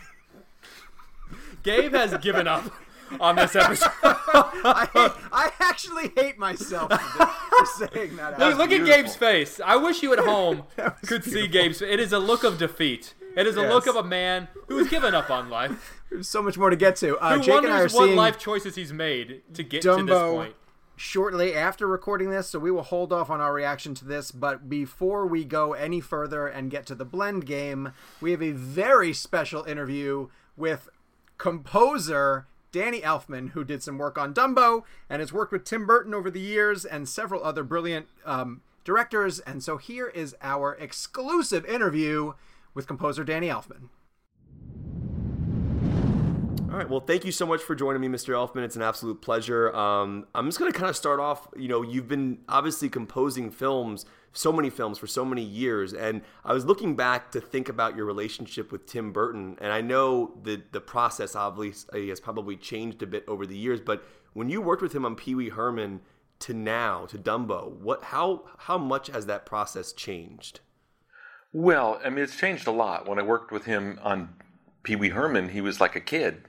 Gabe has given up on this episode. I, hate, I actually hate myself for, for saying that. Look, out. look at beautiful. Gabe's face. I wish you at home That was could see beautiful. Gabe's face. It is a look of defeat. It is a Yes. look of a man who has given up on life. There's so much more to get to. Uh, Who Jake and I are wonders what seeing life choices he's made to get to this Dumbo point. shortly after recording this, so we will hold off on our reaction to this. But before we go any further and get to the blend game, we have a very special interview with composer Danny Elfman, who did some work on Dumbo and has worked with Tim Burton over the years and several other brilliant um, directors. And so here is our exclusive interview with composer Danny Elfman. All right. Well, thank you so much for joining me, Mister Elfman. It's an absolute pleasure. Um, I'm just going to kind of start off, you know, you've been obviously composing films, so many films for so many years. And I was looking back to think about your relationship with Tim Burton. And I know that the process obviously has probably changed a bit over the years. But when you worked with him on Pee Wee Herman to now, to Dumbo, what, how, how much has that process changed? Well, I mean, it's changed a lot. When I worked with him on Pee Wee Herman, he was like a kid.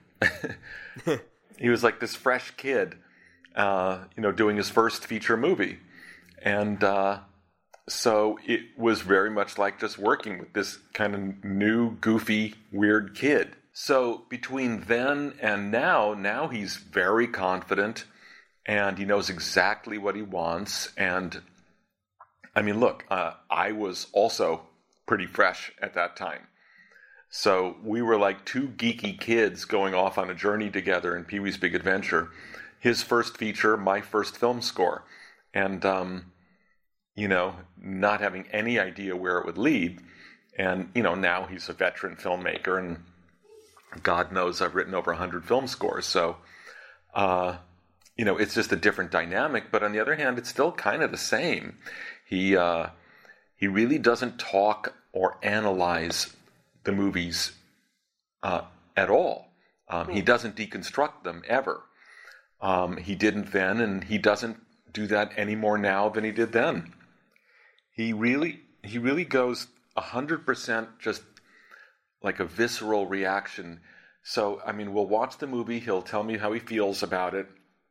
He was like this fresh kid, uh, you know, doing his first feature movie. And uh, so it was very much like just working with this kind of new, goofy, weird kid. So between then and now, now he's very confident and he knows exactly what he wants. And I mean, look, uh, I was also pretty fresh at that time. So we were like two geeky kids going off on a journey together in Pee-wee's Big Adventure. His first feature, my first film score. And, um, you know, not having any idea where it would lead. And, you know, now he's a veteran filmmaker and God knows I've written over one hundred film scores. So, uh, you know, it's just a different dynamic. But on the other hand, it's still kind of the same. He, uh, he really doesn't talk or analyze the movies uh, at all. Um, he doesn't deconstruct them ever. Um, he didn't then, and he doesn't do that any more now than he did then. He really, he really goes one hundred percent just like a visceral reaction. So, I mean, we'll watch the movie, he'll tell me how he feels about it,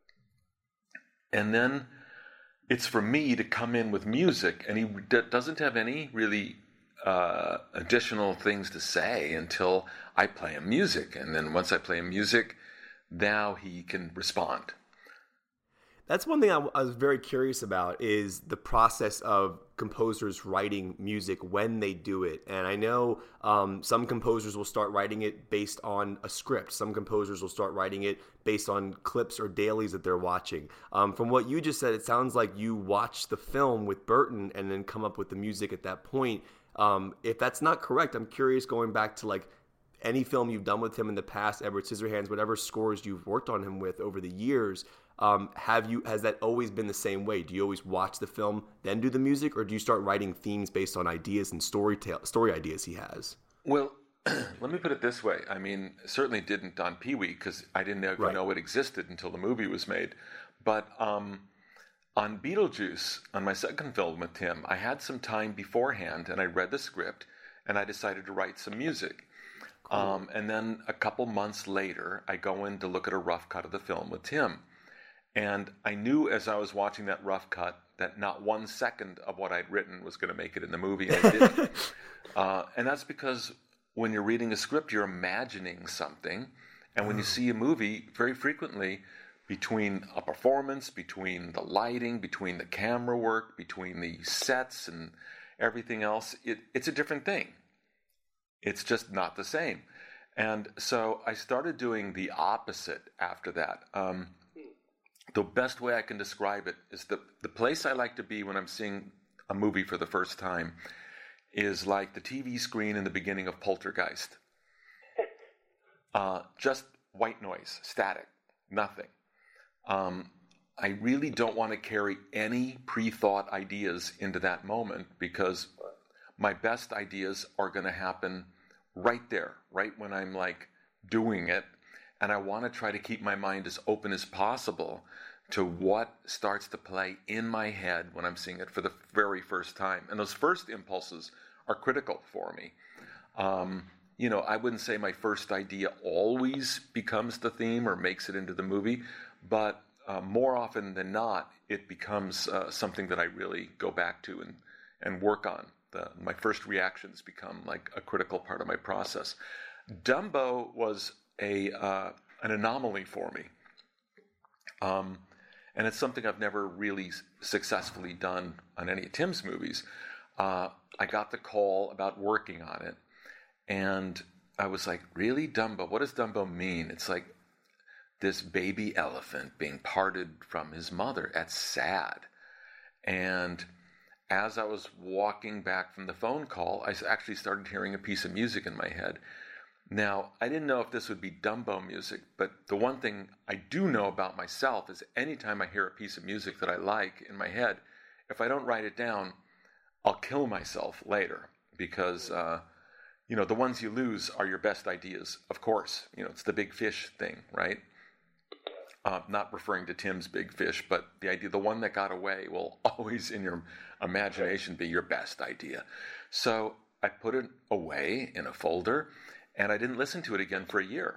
and then it's for me to come in with music, and he d- doesn't have any really Uh, additional things to say until I play him music. And then once I play him music, now he can respond. That's one thing I, I was very curious about is the process of composers writing music when they do it. And I know um, some composers will start writing it based on a script. Some composers will start writing it based on clips or dailies that they're watching. Um, from what you just said, it sounds like you watched the film with Burton and then come up with the music at that point. Um, if that's not correct, I'm curious going back to like any film you've done with him in the past, Edward Scissorhands, whatever scores you've worked on him with over the years, um, have you, has that always been the same way? Do you always watch the film, then do the music, or do you start writing themes based on ideas and story ta- story ideas he has? Well, let me put it this way. I mean, certainly didn't on Pee-wee because I didn't even Right. know it existed until the movie was made. But um, on Beetlejuice, on my second film with Tim, I had some time beforehand and I read the script and I decided to write some music. Cool. Um, and then a couple months later, I go in to look at a rough cut of the film with Tim. And I knew as I was watching that rough cut that not one second of what I'd written was going to make it in the movie, and it didn't. uh, and that's because when you're reading a script, you're imagining something. And when you see a movie, very frequently, between a performance, between the lighting, between the camera work, between the sets and everything else, it, it's a different thing. It's just not the same. And so I started doing the opposite after that. Um, the best way I can describe it is the, the place I like to be when I'm seeing a movie for the first time is like the T V screen in the beginning of Poltergeist. Uh, just white noise, static, nothing. Um, I really don't want to carry any pre-thought ideas into that moment because my best ideas are going to happen right there, right when I'm like doing it. And I want to try to keep my mind as open as possible to what starts to play in my head when I'm seeing it for the very first time. And those first impulses are critical for me. Um, you know, I wouldn't say my first idea always becomes the theme or makes it into the movie, but uh, more often than not, it becomes uh, something that I really go back to and, and work on. The, my first reactions become like a critical part of my process. Dumbo was a uh, an anomaly for me. Um, and it's something I've never really successfully done on any of Tim's movies. Uh, I got the call about working on it, and I was like, really, Dumbo? What does Dumbo mean? It's like this baby elephant being parted from his mother. That's sad. And as I was walking back from the phone call, I actually started hearing a piece of music in my head. Now, I didn't know if this would be Dumbo music, but the one thing I do know about myself is anytime I hear a piece of music that I like in my head, if I don't write it down, I'll kill myself later because, uh, you know, the ones you lose are your best ideas, of course. You know, it's the big fish thing, right? Uh, not referring to Tim's big fish, but the idea, the one that got away will always in your imagination be your best idea. So I put it away in a folder, and I didn't listen to it again for a year.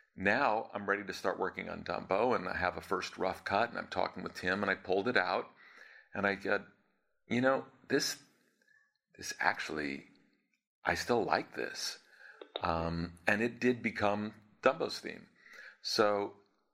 Now I'm ready to start working on Dumbo, and I have a first rough cut, and I'm talking with Tim, and I pulled it out, and I said, you know, this, this actually, I still like this. Um, and it did become Dumbo's theme. So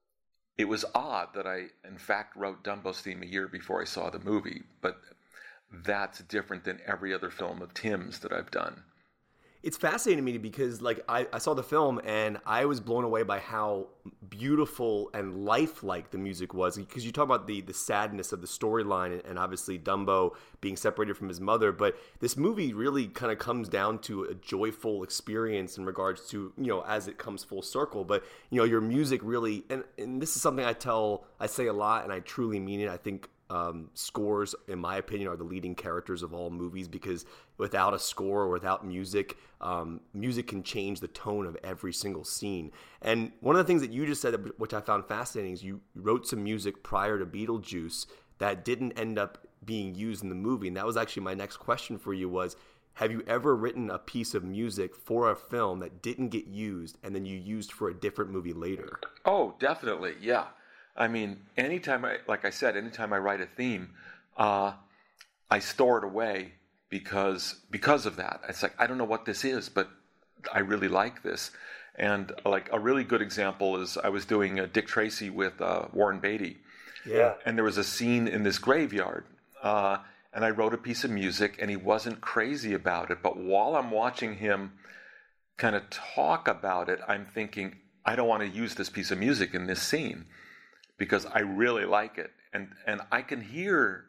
it was odd that I, in fact, wrote Dumbo's theme a year before I saw the movie, but that's different than every other film of Tim's that I've done. It's fascinating to me because, like, I, I saw the film and I was blown away by how beautiful and lifelike the music was. Because you talk about the the sadness of the storyline and, and obviously Dumbo being separated from his mother, but this movie really kind of comes down to a joyful experience in regards to, you know, as it comes full circle. But, you know, your music really, and, and this is something I tell, I say a lot, and I truly mean it. I think Um, scores, in my opinion, are the leading characters of all movies because without a score or without music, um, music can change the tone of every single scene. And one of the things that you just said, which I found fascinating, is you wrote some music prior to Beetlejuice that didn't end up being used in the movie. And that was actually my next question for you was, have you ever written a piece of music for a film that didn't get used and then you used for a different movie later? Oh, definitely, yeah. I mean, anytime I, like I said, anytime I write a theme, uh, I store it away because because of that. It's like, I don't know what this is, but I really like this. And like a really good example is I was doing a Dick Tracy with uh, Warren Beatty. Yeah. And there was a scene in this graveyard, uh, and I wrote a piece of music, and he wasn't crazy about it. But while I'm watching him kind of talk about it, I'm thinking, I don't want to use this piece of music in this scene, because I really like it. And and I can hear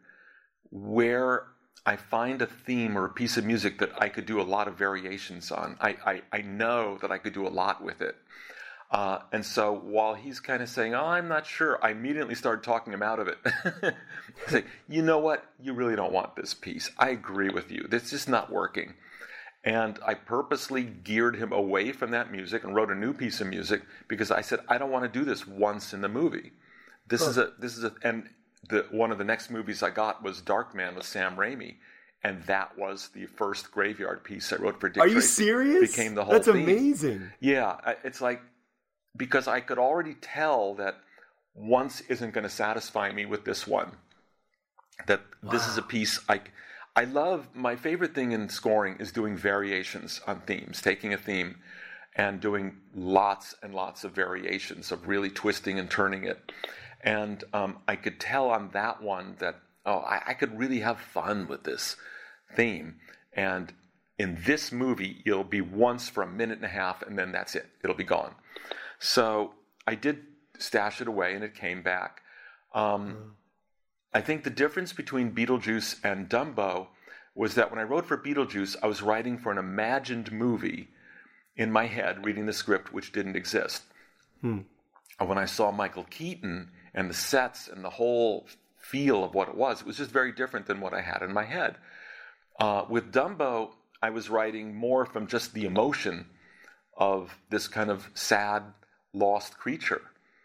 where I find a theme or a piece of music that I could do a lot of variations on. I, I, I know that I could do a lot with it. Uh, and so while he's kind of saying, oh, I'm not sure, I immediately started talking him out of it. Say, you know what? You really don't want this piece. I agree with you. This is not working. And I purposely geared him away from that music and wrote a new piece of music because I said, I don't want to do this once in the movie. This huh. is a this is a and the one of the next movies I got was Darkman with Sam Raimi, and that was the first graveyard piece I wrote for Dick Are Tracy. you serious? Became the whole That's theme. amazing. Yeah, it's like because I could already tell that once isn't going to satisfy me with this one. That wow. This is a piece I I love. My favorite thing in scoring is doing variations on themes, taking a theme and doing lots and lots of variations of really twisting and turning it. And um, I could tell on that one that, oh, I, I could really have fun with this theme. And in this movie, it'll be once for a minute and a half, and then that's it. It'll be gone. So I did stash it away, and it came back. Um, mm. I think the difference between Beetlejuice and Dumbo was that when I wrote for Beetlejuice, I was writing for an imagined movie in my head, reading the script, which didn't exist. Hmm. And when I saw Michael Keaton and the sets and the whole feel of what it was, it was just very different than what I had in my head. Uh, with Dumbo, I was writing more from just the emotion of this kind of sad, lost creature.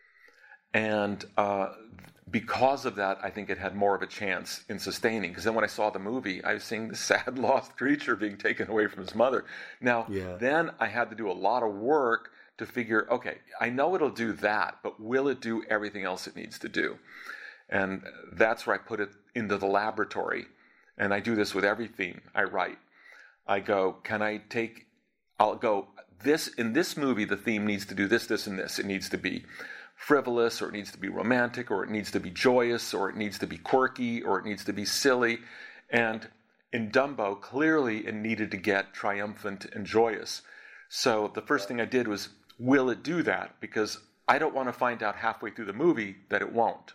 And uh, because of that, I think it had more of a chance in sustaining. Because then when I saw the movie, I was seeing the sad, lost creature being taken away from his mother. Now, yeah. then I had to do a lot of work to figure, okay, I know it'll do that, but will it do everything else it needs to do? And that's where I put it into the laboratory. And I do this with every theme I write. I go, can I take, I'll go, this in this movie, the theme needs to do this, this, and this. It needs to be frivolous, or it needs to be romantic, or it needs to be joyous, or it needs to be quirky, or it needs to be silly. And in Dumbo, clearly it needed to get triumphant and joyous. So the first thing I did was, will it do that? Because I don't want to find out halfway through the movie that it won't.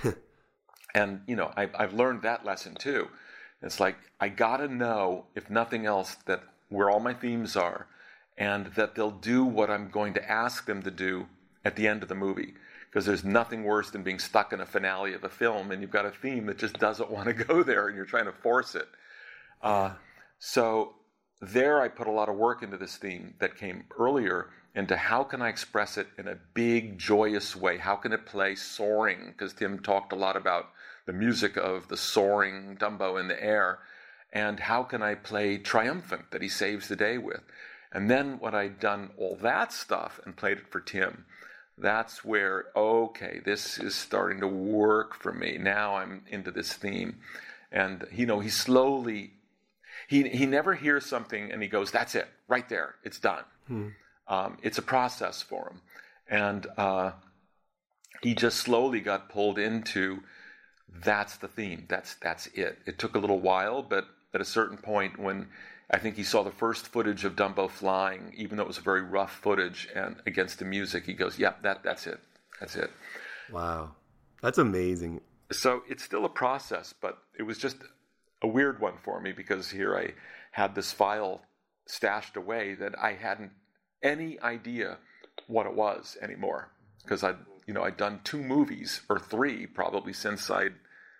And, you know, I, I've learned that lesson too. It's like, I got to know, if nothing else, that where all my themes are. and that they'll do what I'm going to ask them to do at the end of the movie. Because there's nothing worse than being stuck in a finale of a film and you've got a theme that just doesn't want to go there and you're trying to force it. Uh, so there I put a lot of work into this theme that came earlier, into how can I express it in a big, joyous way? How can it play soaring? Because Tim talked a lot about the music of the soaring Dumbo in the air. And how can I play triumphant, that he saves the day with? And then when I'd done all that stuff and played it for Tim, that's where, okay, this is starting to work for me. Now I'm into this theme. And, you know, he slowly, he he never hears something and he goes, that's it, right there, it's done. Hmm. Um, it's a process for him. And uh, he just slowly got pulled into, that's the theme, that's that's it. It took a little while, but at a certain point when I think he saw the first footage of Dumbo flying, even though it was a very rough footage, and against the music, he goes, "Yep, that that's it, that's it." Wow, that's amazing. So it's still a process, but it was just a weird one for me because here I had this file stashed away that I hadn't any idea what it was anymore, because I, you know, I'd done two movies or three probably since I'd,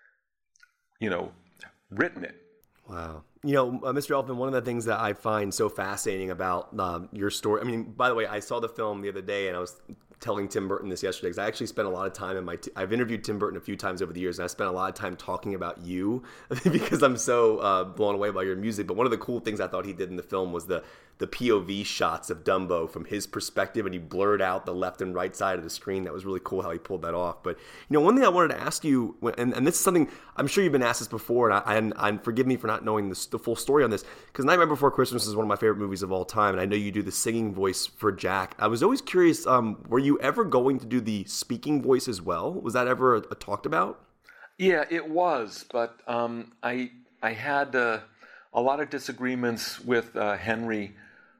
you know, written it. Wow. You know, uh, Mister Elfman, one of the things that I find so fascinating about um, your story, I mean, by the way, I saw the film the other day and I was telling Tim Burton this yesterday because I actually spent a lot of time in my, t- I've interviewed Tim Burton a few times over the years and I spent a lot of time talking about you because I'm so uh, blown away by your music. But one of the cool things I thought he did in the film was the the P O V shots of Dumbo from his perspective, and he blurred out the left and right side of the screen. That was really cool how he pulled that off. But, you know, one thing I wanted to ask you, and, and this is something, I'm sure you've been asked this before, and, I, and, and forgive me for not knowing the, the full story on this, because Nightmare Before Christmas is one of my favorite movies of all time, and I know you do the singing voice for Jack. I was always curious, um, were you ever going to do the speaking voice as well? Was that ever uh, talked about? Yeah, it was, but um, I I had uh, a lot of disagreements with uh, Henry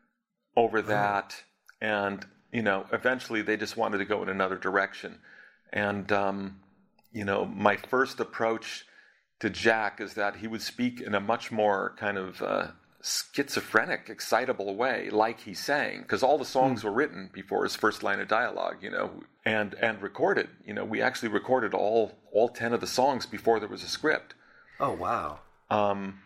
over that, oh. and you know, eventually they just wanted to go in another direction. And um, you know, my first approach to Jack is that he would speak in a much more kind of uh, schizophrenic, excitable way, like he sang, because all the songs mm. were written before his first line of dialogue, you know, and and recorded. You know, we actually recorded all all ten of the songs before there was a script. Oh wow! Um,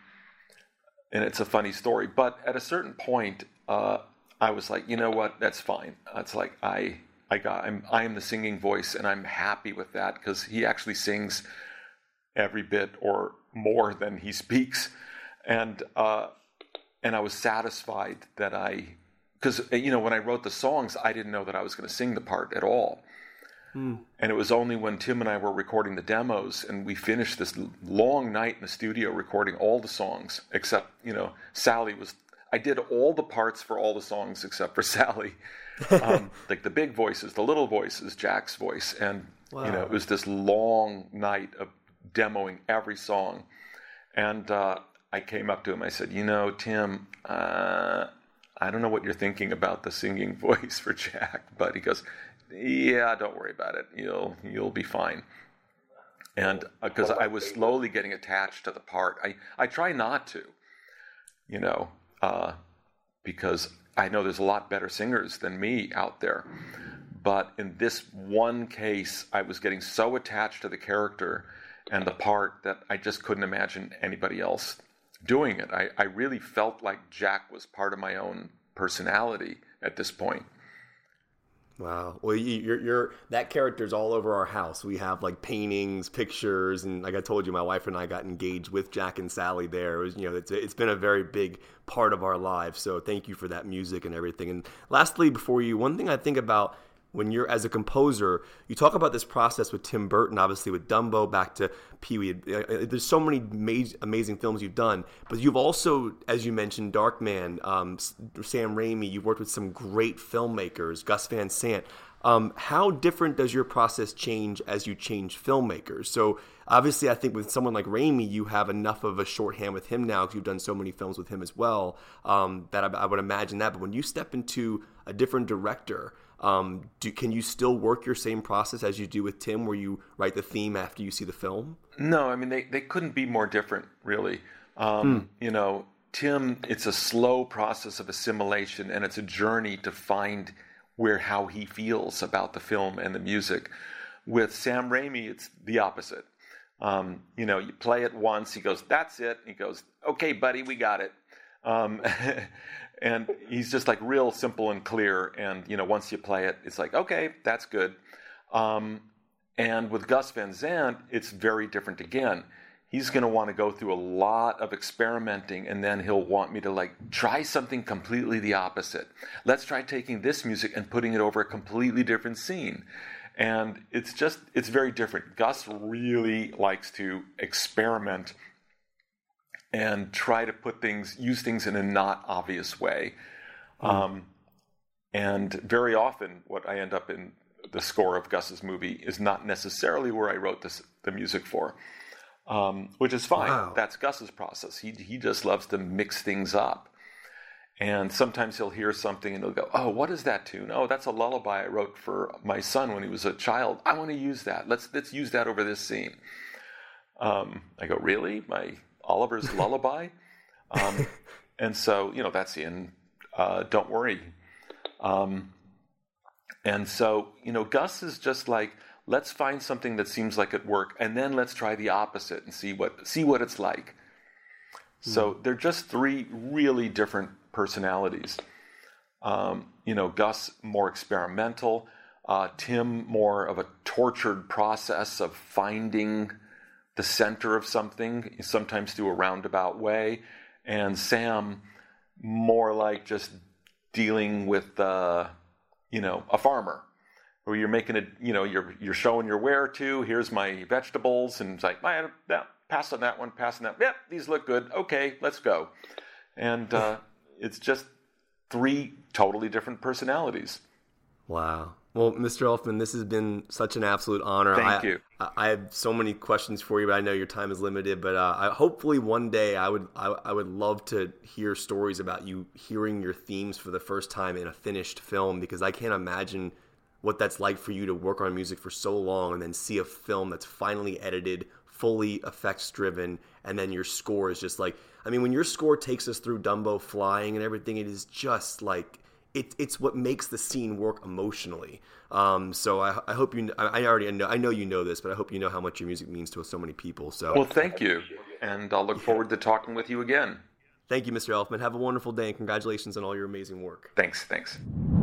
and it's a funny story, but at a certain point, uh, I was like, you know what? That's fine. It's like I I got I'm I am the singing voice, and I'm happy with that because he actually sings every bit or more than he speaks, and. Uh, And I was satisfied that I, because, you know, when I wrote the songs, I didn't know that I was going to sing the part at all. Mm. And it was only when Tim and I were recording the demos and we finished this long night in the studio recording all the songs, except, you know, Sally was, I did all the parts for all the songs except for Sally. Um, like the big voices, the little voices, Jack's voice. And, wow. you know, it was this long night of demoing every song. And, uh, I came up to him, I said, you know, Tim, uh, I don't know what you're thinking about the singing voice for Jack, but he goes, yeah, don't worry about it. You'll you'll be fine. And because uh, I was slowly getting attached to the part. I, I try not to, you know, uh, because I know there's a lot better singers than me out there. But in this one case, I was getting so attached to the character and the part that I just couldn't imagine anybody else doing it. I, I really felt like Jack was part of my own personality at this point. Wow. Well, you're, you're that character's all over our house. We have like paintings, pictures, and like I told you, my wife and I got engaged with Jack and Sally there. It was, you know, it's it's been a very big part of our lives. So thank you for that music and everything. And lastly, before you, one thing I think about when you're as a composer, you talk about this process with Tim Burton, obviously with Dumbo, back to Pee-wee. There's so many amazing, amazing films you've done, but you've also, as you mentioned, Darkman, um, Sam Raimi. You've worked with some great filmmakers, Gus Van Sant. Um, how different does your process change as you change filmmakers? So obviously, I think with someone like Raimi, you have enough of a shorthand with him now because you've done so many films with him as well. Um, that I, I would imagine that. But when you step into a different director, Um, do, can you still work your same process as you do with Tim, where you write the theme after you see the film? No, I mean, they, they couldn't be more different, really. Um, hmm. You know, Tim, it's a slow process of assimilation, and it's a journey to find where how he feels about the film and the music. With Sam Raimi, it's the opposite. Um, you know, you play it once, he goes, "That's it." He goes, "Okay, buddy, we got it." Um, and he's just like real simple and clear. And, you know, once you play it, it's like, okay, that's good. Um, and with Gus Van Sant, it's very different again. He's going to want to go through a lot of experimenting, and then he'll want me to like try something completely the opposite. Let's try taking this music and putting it over a completely different scene. And it's just, it's very different. Gus really likes to experiment and try to put things, use things in a not obvious way. Mm. Um, and very often what I end up in the score of Gus's movie is not necessarily where I wrote this, the music for, um, which is fine. Wow. That's Gus's process. He, he just loves to mix things up. And sometimes he'll hear something and he'll go, "Oh, what is that tune? Oh, that's a lullaby I wrote for my son when he was a child. I want to use that. Let's let's use that over this scene." Um, I go, "Really? My Oliver's lullaby?" Um, and so, you know, that's in uh, Don't Worry. Um, and so, you know, Gus is just like, let's find something that seems like it work, and then let's try the opposite and see what see what it's like. Mm. So they're just three really different personalities. Um, you know, Gus more experimental, uh, Tim more of a tortured process of finding the center of something, sometimes through a roundabout way, and Sam more like just dealing with, uh, you know, a farmer, where you're making it, you know, you're you're showing your where to. Here's my vegetables, and it's like, I, that, pass on that one, pass on that. Yep, these look good. Okay, let's go. And uh, it's just three totally different personalities. Wow. Well, Mister Elfman, this has been such an absolute honor. Thank I, you. I, I have so many questions for you, but I know your time is limited. But uh, I, hopefully one day I would I, I would love to hear stories about you hearing your themes for the first time in a finished film, because I can't imagine what that's like for you to work on music for so long and then see a film that's finally edited, fully effects driven, and then your score is just like, I mean, when your score takes us through Dumbo flying and everything, it is just like, it, it's what makes the scene work emotionally. Um, so I, I hope you, I, I already know, I know you know this, but I hope you know how much your music means to so many people. So well, thank you. And I'll look forward to talking with you again. Thank you, Mister Elfman. Have a wonderful day, and congratulations on all your amazing work. Thanks, thanks.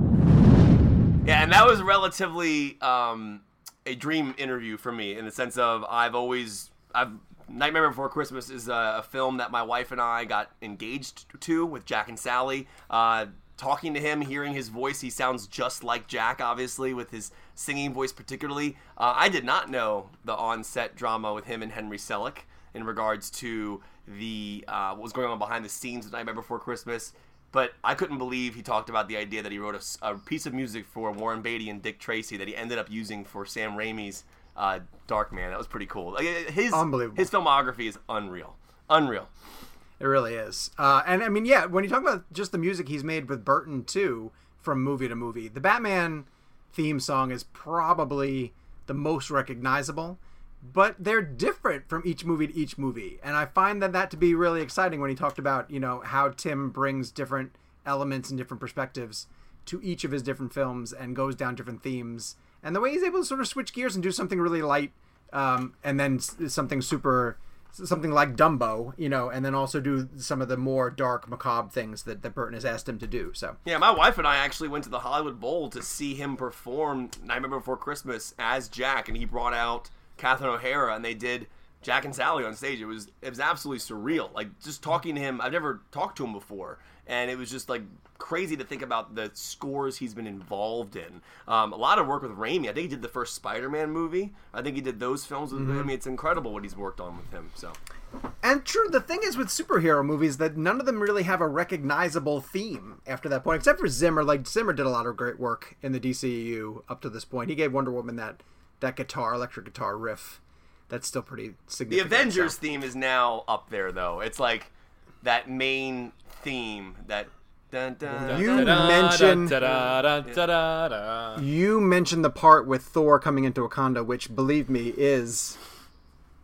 Yeah, and that was relatively um, a dream interview for me, in the sense of I've always, I've Nightmare Before Christmas is a, a film that my wife and I got engaged to with Jack and Sally. Uh, talking to him, hearing his voice, he sounds just like Jack, obviously, with his singing voice particularly. Uh, I did not know the on-set drama with him and Henry Selick in regards to the uh, what was going on behind the scenes of Nightmare Before Christmas. But I couldn't believe he talked about the idea that he wrote a, a piece of music for Warren Beatty and Dick Tracy that he ended up using for Sam Raimi's uh, Darkman. That was pretty cool. Like, his, Unbelievable. His filmography is unreal. Unreal. It really is. Uh, and I mean, yeah, when you talk about just the music he's made with Burton too, from movie to movie, the Batman theme song is probably the most recognizable. But they're different from each movie to each movie. And I find that that to be really exciting when he talked about, you know, how Tim brings different elements and different perspectives to each of his different films and goes down different themes. And the way he's able to sort of switch gears and do something really light um, and then something super, something like Dumbo, you know, and then also do some of the more dark, macabre things that, that Burton has asked him to do. So yeah, my wife and I actually went to the Hollywood Bowl to see him perform Nightmare Before Christmas as Jack, and he brought out Catherine O'Hara, and they did Jack and Sally on stage. It was it was absolutely surreal. Like, just talking to him, I've never talked to him before, and it was just like crazy to think about the scores he's been involved in. Um, a lot of work with Raimi. I think he did the first Spider-Man movie. I think he did those films with mm-hmm. I mean, it's incredible what he's worked on with him. So, and true, the thing is with superhero movies that none of them really have a recognizable theme after that point, except for Zimmer. Like, Zimmer did a lot of great work in the D C E U up to this point. He gave Wonder Woman that. that guitar, electric guitar riff, that's still pretty significant. The Avengers so. theme is now up there, though. It's like that main theme that... Dun, dun, you dun, dun, mentioned da, da, da, da, da, da. You mentioned the part with Thor coming into Wakanda, which, believe me, is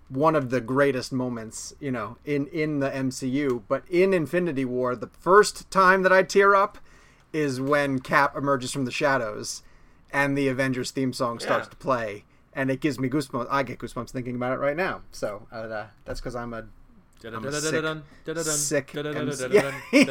one of the greatest moments, you know, in, in the M C U. But in Infinity War, the first time that I tear up is when Cap emerges from the shadows and the Avengers theme song starts Yeah. to play. And it gives me goosebumps. I get goosebumps thinking about it right now. So uh, that's because I'm a I'm a sick, sick M C U.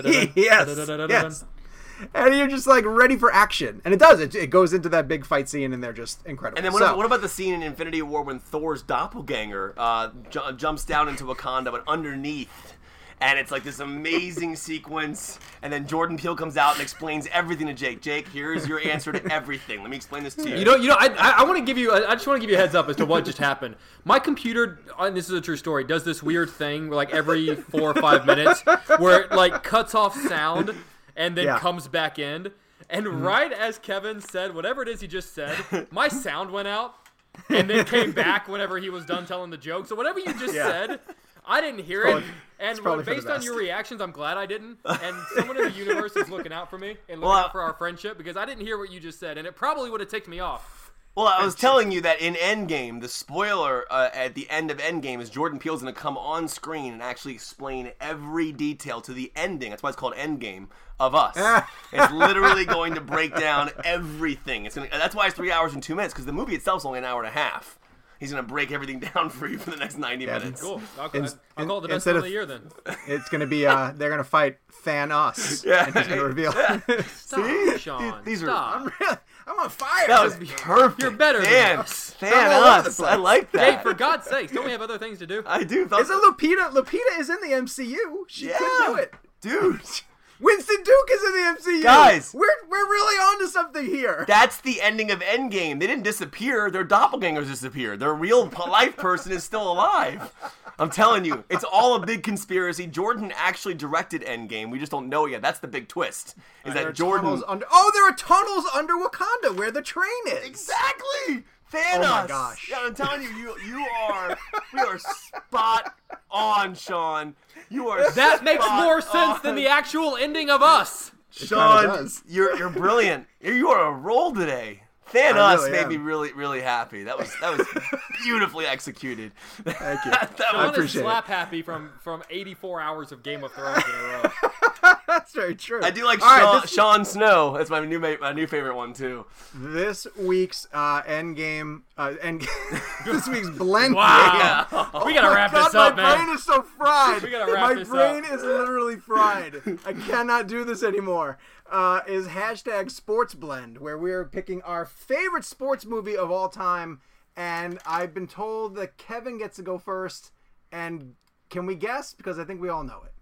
Yes, yes. And you're just like ready for action, and it does. It, it goes into that big fight scene, and they're just incredible. And then what, so, about, what about the scene in Infinity War when Thor's doppelganger uh, ju- jumps down into Wakanda, but underneath, and it's like this amazing sequence, and then Jordan Peele comes out and explains everything to Jake. Jake, here's your answer to everything. Let me explain this to you. You know, you know, I, I, I want to give you, I just want to give you a heads up as to what just happened. My computer, and this is a true story, does this weird thing where, like, every four or five minutes, where it like cuts off sound and then Yeah. comes back in. And right as Kevin said whatever it is he just said, my sound went out and then came back whenever he was done telling the joke. So whatever you just Yeah. said, I didn't hear Probably- it. And probably for the based on best. your reactions, I'm glad I didn't. And someone in the universe is looking out for me and looking Well, out for our friendship because I didn't hear what you just said, and it probably would have ticked me off. Well, I was telling you that in Endgame, the spoiler uh, at the end of Endgame is Jordan Peele's going to come on screen and actually explain every detail to the ending. That's why it's called Endgame of Us. It's literally going to break down everything. It's gonna, that's why it's three hours and two minutes, because the movie itself is only an hour and a half. He's going to break everything down for you for the next ninety Yeah, minutes. Cool. I'll, In- I'll call it the best instead film of of- the year then. it's going to be, uh, they're going to fight Thanos. Yeah. And he's going to reveal. Stop, Sean. These are- Stop. I'm, really, I'm on fire. That was perfect. You're better than Than- us. Than I'm all over the us. place. I like Hey, that. for God's sakes, don't we have other things to do? I do. Isn't Lupita? Lupita is in the M C U. She Yeah. could do it. Dude. Winston Duke is in the M C U. Guys. we're we're really onto something here. That's the ending of Endgame. They didn't disappear. Their doppelgangers disappeared. Their real life person is still alive. I'm telling you, it's all a big conspiracy. Jordan actually directed Endgame. We just don't know it yet. That's the big twist. Is There are that Jordan? tunnels under, oh, there are tunnels under Wakanda where the train is. Exactly. Thanos. Oh my gosh. Yeah, I'm telling you, you you are we are spot on, Sean. You are. That makes spot more sense on. than the actual ending of Us. Sean, does. you're you're brilliant. You are a roll today. I Thanos really made am. me really really happy. That was that was beautifully executed. Thank you. that Sean was, is appreciate it. slap happy from, from eighty-four hours of Game of Thrones in a row. That's very true. I do like All right, Sean, this, Sean Snow. That's my new ma- my new favorite one too. this week's uh, Endgame, uh, end, this week's blend. Wow. game. We gotta Oh my wrap God, this up, my man. brain is so fried. We gotta wrap my this brain up. is literally fried. I cannot do this anymore. Uh, is hashtag Sports Blend, where we're picking our favorite sports movie of all time, and I've been told that Kevin gets to go first. And can we guess? Because I think we all know it.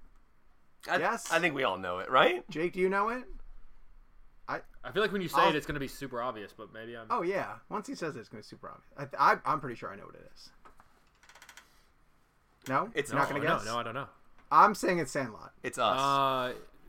I, Yes? I think we all know it, right? Jake, do you know it? I I feel like when you say I'll- it, it's going to be super obvious, but maybe I'm... oh yeah. Once he says it, it's gonna be super obvious. I, I, I'm pretty sure I know what it is. No, It's You're not no, gonna no, guess. no, I don't know. I'm saying it's Sandlot. It's us. Uh,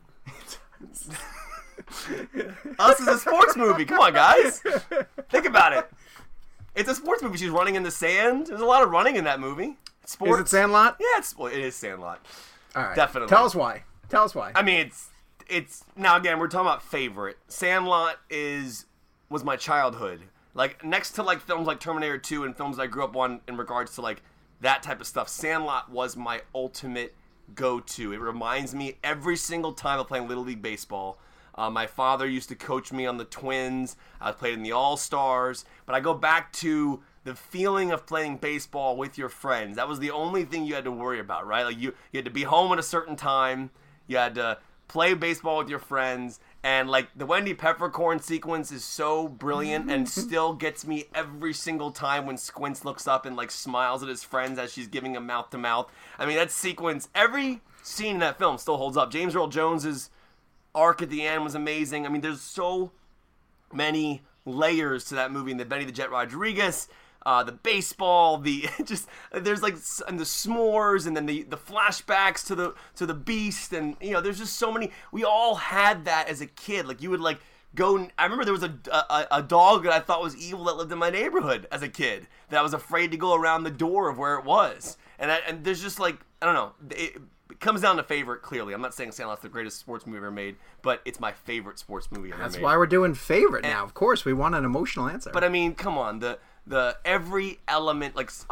Us is a sports movie. Come on, guys. Think about it. It's a sports movie. She's running in the sand. There's a lot of running in that movie. It's sports. Is it Sandlot? Yeah, it's well, it is Sandlot. All right. Definitely. Tell us why. Tell us why. I mean, it's it's now again we're talking about favorite. Sandlot is was my childhood. Like next to like films like Terminator two and films I grew up on in regards to like that type of stuff. Sandlot was my ultimate go-to. It reminds me every single time of playing Little League Baseball. Uh, my father used to coach me on the Twins. I played in the All-Stars. But I go back to the feeling of playing baseball with your friends. That was the only thing you had to worry about, right? Like you, you had to be home at a certain time. You had to play baseball with your friends. And like the Wendy Peppercorn sequence is so brilliant and still gets me every single time when Squints looks up and like smiles at his friends as she's giving him mouth to mouth. I mean, that sequence, every scene in that film still holds up. James Earl Jones's arc at the end was amazing. I mean, there's so many layers to that movie. And the Benny the Jet Rodriguez, uh, the baseball, the just there's like and the s'mores, and then the the flashbacks to the to the Beast, and you know, there's just so many. We all had that as a kid. Like you would like go. I remember there was a a, a dog that I thought was evil that lived in my neighborhood as a kid that I was afraid to go around the door of where it was. And I, and there's just like I don't know. It, It comes down to favorite, clearly. I'm not saying Sandlot's the greatest sports movie ever made, but it's my favorite sports movie ever That's made. why we're doing favorite now. Of course, we want an emotional answer. But I mean, come on, the the every element, like, oh,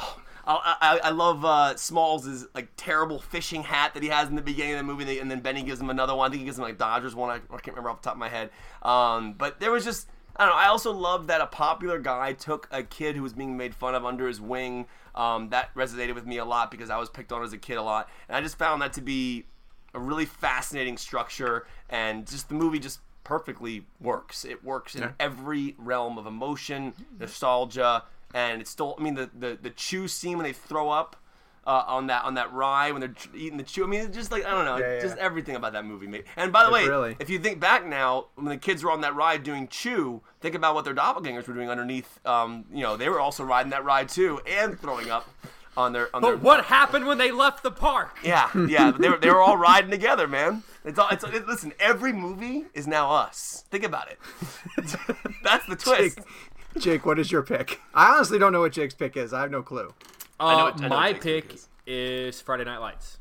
I, I, I love uh, Smalls' like terrible fishing hat that he has in the beginning of the movie, and then Benny gives him another one. I think he gives him like Dodgers one. I, I can't remember off the top of my head. Um, but there was just I don't know. I also loved that a popular guy took a kid who was being made fun of under his wing. Um, that resonated with me a lot because I was picked on as a kid a lot, and I just found that to be a really fascinating structure, and just the movie just perfectly works. It works in Yeah. every realm of emotion, nostalgia, and it's still. I mean, the the, the chew scene when they throw up uh, on that on that rye when they're eating the chew. I mean, it's just like I don't know, Yeah, yeah. just everything about that movie. Made. And by the way, really- if you think back now, when the kids were on that ride doing chew, think about what their doppelgangers were doing underneath. Um, you know, they were also riding that ride too and throwing up on their. On their But what happened when they left the park? Yeah, yeah, they were, they were all riding together, man. It's all. It's, it, listen, every movie is now us. Think about it. That's the twist. Jake, Jake, what is your pick? I honestly don't know what Jake's pick is. I have no clue. I know Uh, what- I know what my Jake's pick pick is. is Friday Night Lights.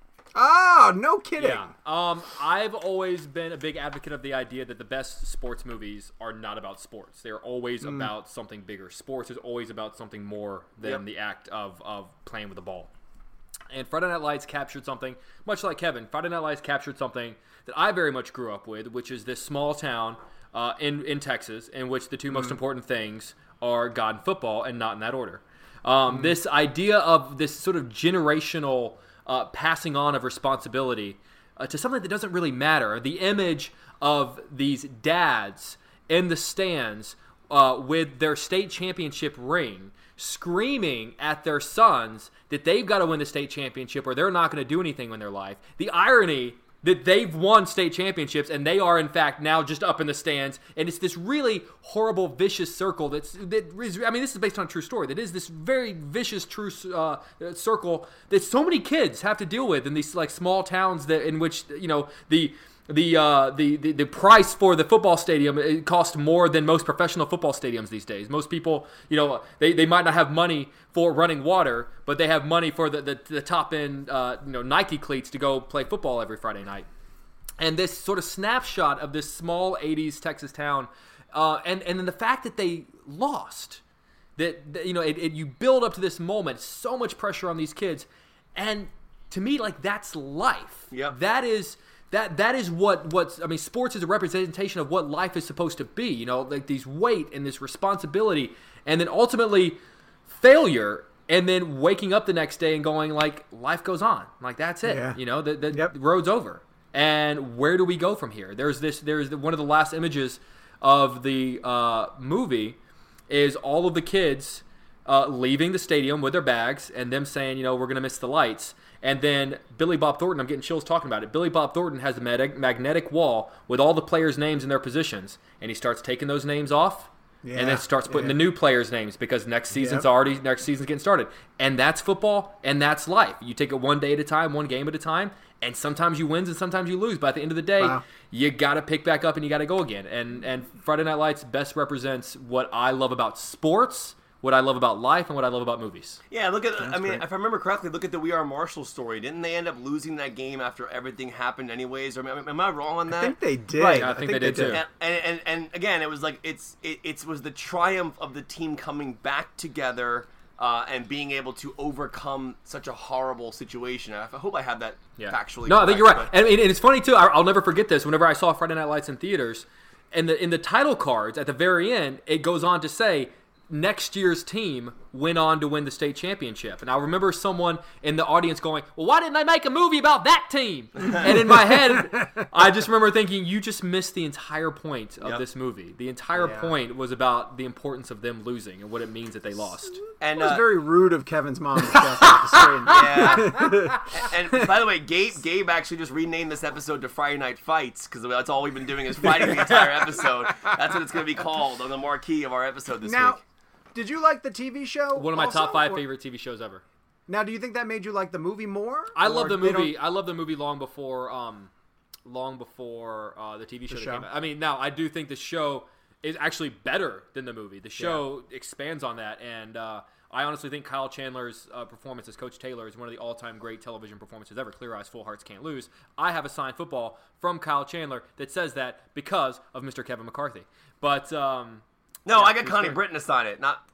Oh, no kidding. Yeah. Um, I've always been a big advocate of the idea that the best sports movies are not about sports. They're always Mm. about something bigger. Sports is always about something more than Yep. the act of, of playing with the ball. And Friday Night Lights captured something, much like Kevin, Friday Night Lights captured something that I very much grew up with, which is this small town uh, in, in Texas in which the two most Mm. important things are God and football, and not in that order. Um, This idea of this sort of generational uh, passing on of responsibility uh, to something that doesn't really matter. The image of these dads in the stands uh, with their state championship ring, screaming at their sons that they've got to win the state championship or they're not going to do anything in their life. The irony that they've won state championships and they are in fact now just up in the stands, and it's this really horrible, vicious circle that's that is, I mean, this is based on a true story. That is this very vicious, true uh, circle that so many kids have to deal with in these like small towns that in which you know the. The, uh, the the the price for the football stadium, it costs more than most professional football stadiums these days. Most people, you know, they, they might not have money for running water, but they have money for the the, the top end, uh, you know, Nike cleats to go play football every Friday night. And this sort of snapshot of this small eighties Texas town, uh, and and then the fact that they lost, that, that you know, it, it, you build up to this moment, so much pressure on these kids, and to me, like that's life. Yep. That is. That that is what what's I mean, sports is a representation of what life is supposed to be. You know, like these weight and this responsibility, and then ultimately failure, and then waking up the next day and going like life goes on, like that's it. Yeah. You know, the the Yep. road's over, and where do we go from here? There's this. There's the, one of the last images of the uh, movie is all of the kids uh, leaving the stadium with their bags and them saying, you know, we're gonna miss the lights. And then Billy Bob Thornton, I'm getting chills talking about it. Billy Bob Thornton has a mag- magnetic wall with all the players' names and their positions, and he starts taking those names off, and Yeah, then starts putting yeah. the new players' names because next season's Yep. already next season's getting started. And that's football, and that's life. You take it one day at a time, one game at a time, and sometimes you win and sometimes you lose. But at the end of the day, Wow. you got to pick back up and you got to go again. And and Friday Night Lights best represents what I love about sports, what I love about life, and what I love about movies. Yeah, look at. I mean, great. if I remember correctly, look at the We Are Marshall story. Didn't they end up losing that game after everything happened, anyways? Or am, am I wrong on that? I think they did. Right, I think they did, too. And, and, and, and again, it was like it's it, it was the triumph of the team coming back together uh, and being able to overcome such a horrible situation. I hope I have that factually. No, I think you're right. correct, And, and it's funny too. I- I'll never forget this. Whenever I saw Friday Night Lights in theaters, and the in the title cards at the very end, it goes on to say next year's team went on to win the state championship. And I remember someone in the audience going, well, why didn't they make a movie about that team? And in my head, I just remember thinking, you just missed the entire point of Yep. this movie. The entire Yeah. point was about the importance of them losing and what it means that they lost. And It was uh, very rude of Kevin's mom to cast out the screen. yeah. and, and by the way, Gabe Gabe actually just renamed this episode to Friday Night Fights because that's all we've been doing is fighting the entire episode. That's what it's going to be called on the marquee of our episode this Now, week. did you like the T V show? One of my also, top five or- favorite T V shows ever. Now, do you think that made you like the movie more? I Or love the they don't- movie. I love the movie long before, um, long before uh, the T V show, that show. came out. I mean, now I do think the show is actually better than the movie. The show expands on that, and uh, I honestly think Kyle Chandler's uh, performance as Coach Taylor is one of the all-time great television performances ever. Clear Eyes, Full Hearts Can't Lose. I have a signed football from Kyle Chandler that says that because of Mister Kevin McCarthy. But um, No, yeah, I got it was Connie great. Britton to sign it, not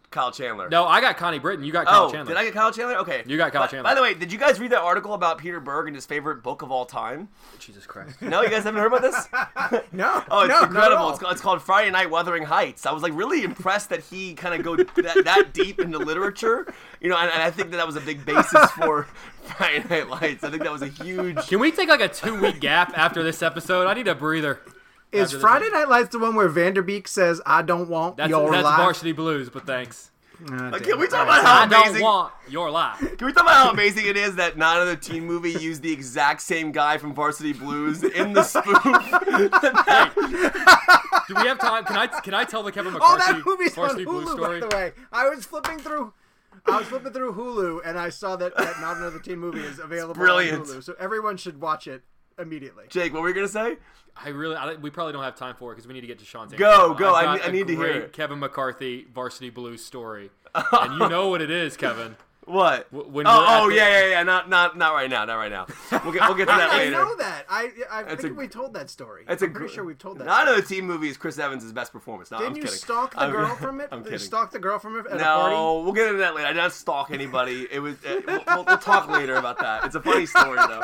Kyle Chandler. No, I got Connie Britton. You got Kyle oh, Chandler. did I get Kyle Chandler? Okay. You got Kyle by, Chandler. By the way, did you guys read that article about Peter Berg and his favorite book of all time? Jesus Christ. No, you guys haven't heard about this? No. Oh, it's no, not at incredible. all. It's called, it's called Friday Night Wuthering Heights. I was like really impressed that he kind of go that, that deep into literature. You know, and, and I think that that was a big basis for Friday Night Lights. I think that was a huge... Can we take like a two-week gap after this episode? I need a breather. Is Friday Night Lights the one where Vanderbeek says, I don't want That's, your that's life? Varsity Blues, but thanks. Oh, Like, damn can we it. talk All right. about how I don't amazing... want your life. Can we talk about how amazing it is that not another teen movie used the exact same guy from Varsity Blues in the spoof? Do we have time? Can I can I tell the Kevin Oh, McCarthy that movie's on Varsity Blues Hulu, story? by the way. I was flipping through... I was flipping through Hulu, and I saw that, that Not Another Teen Movie is available brilliant. on Hulu. So everyone should watch it immediately. Jake, what were you going to say? I really, I, we probably don't have time for it because we need to get to Sean's answer. Go, go. I've I got need- I a need to hear great it. Kevin McCarthy Varsity Blues story, and you know what it is, Kevin. What? W- when oh, we're at oh the- yeah, yeah, yeah. Not, not, not right now. Not right now. We'll get, we'll get to that I later. know that. I I That's think a- we told that story. That's I'm a pretty gr- sure we've told that. Not story. another teen movie is Chris Evans' best performance. No, Didn't I'm you kidding. stalk the I'm- girl from it? I'm Did kidding. you stalk the girl from it at no, a party? we'll get into that later. I did not stalk anybody. It was. Uh, we'll, we'll, we'll talk later about that. It's a funny story though.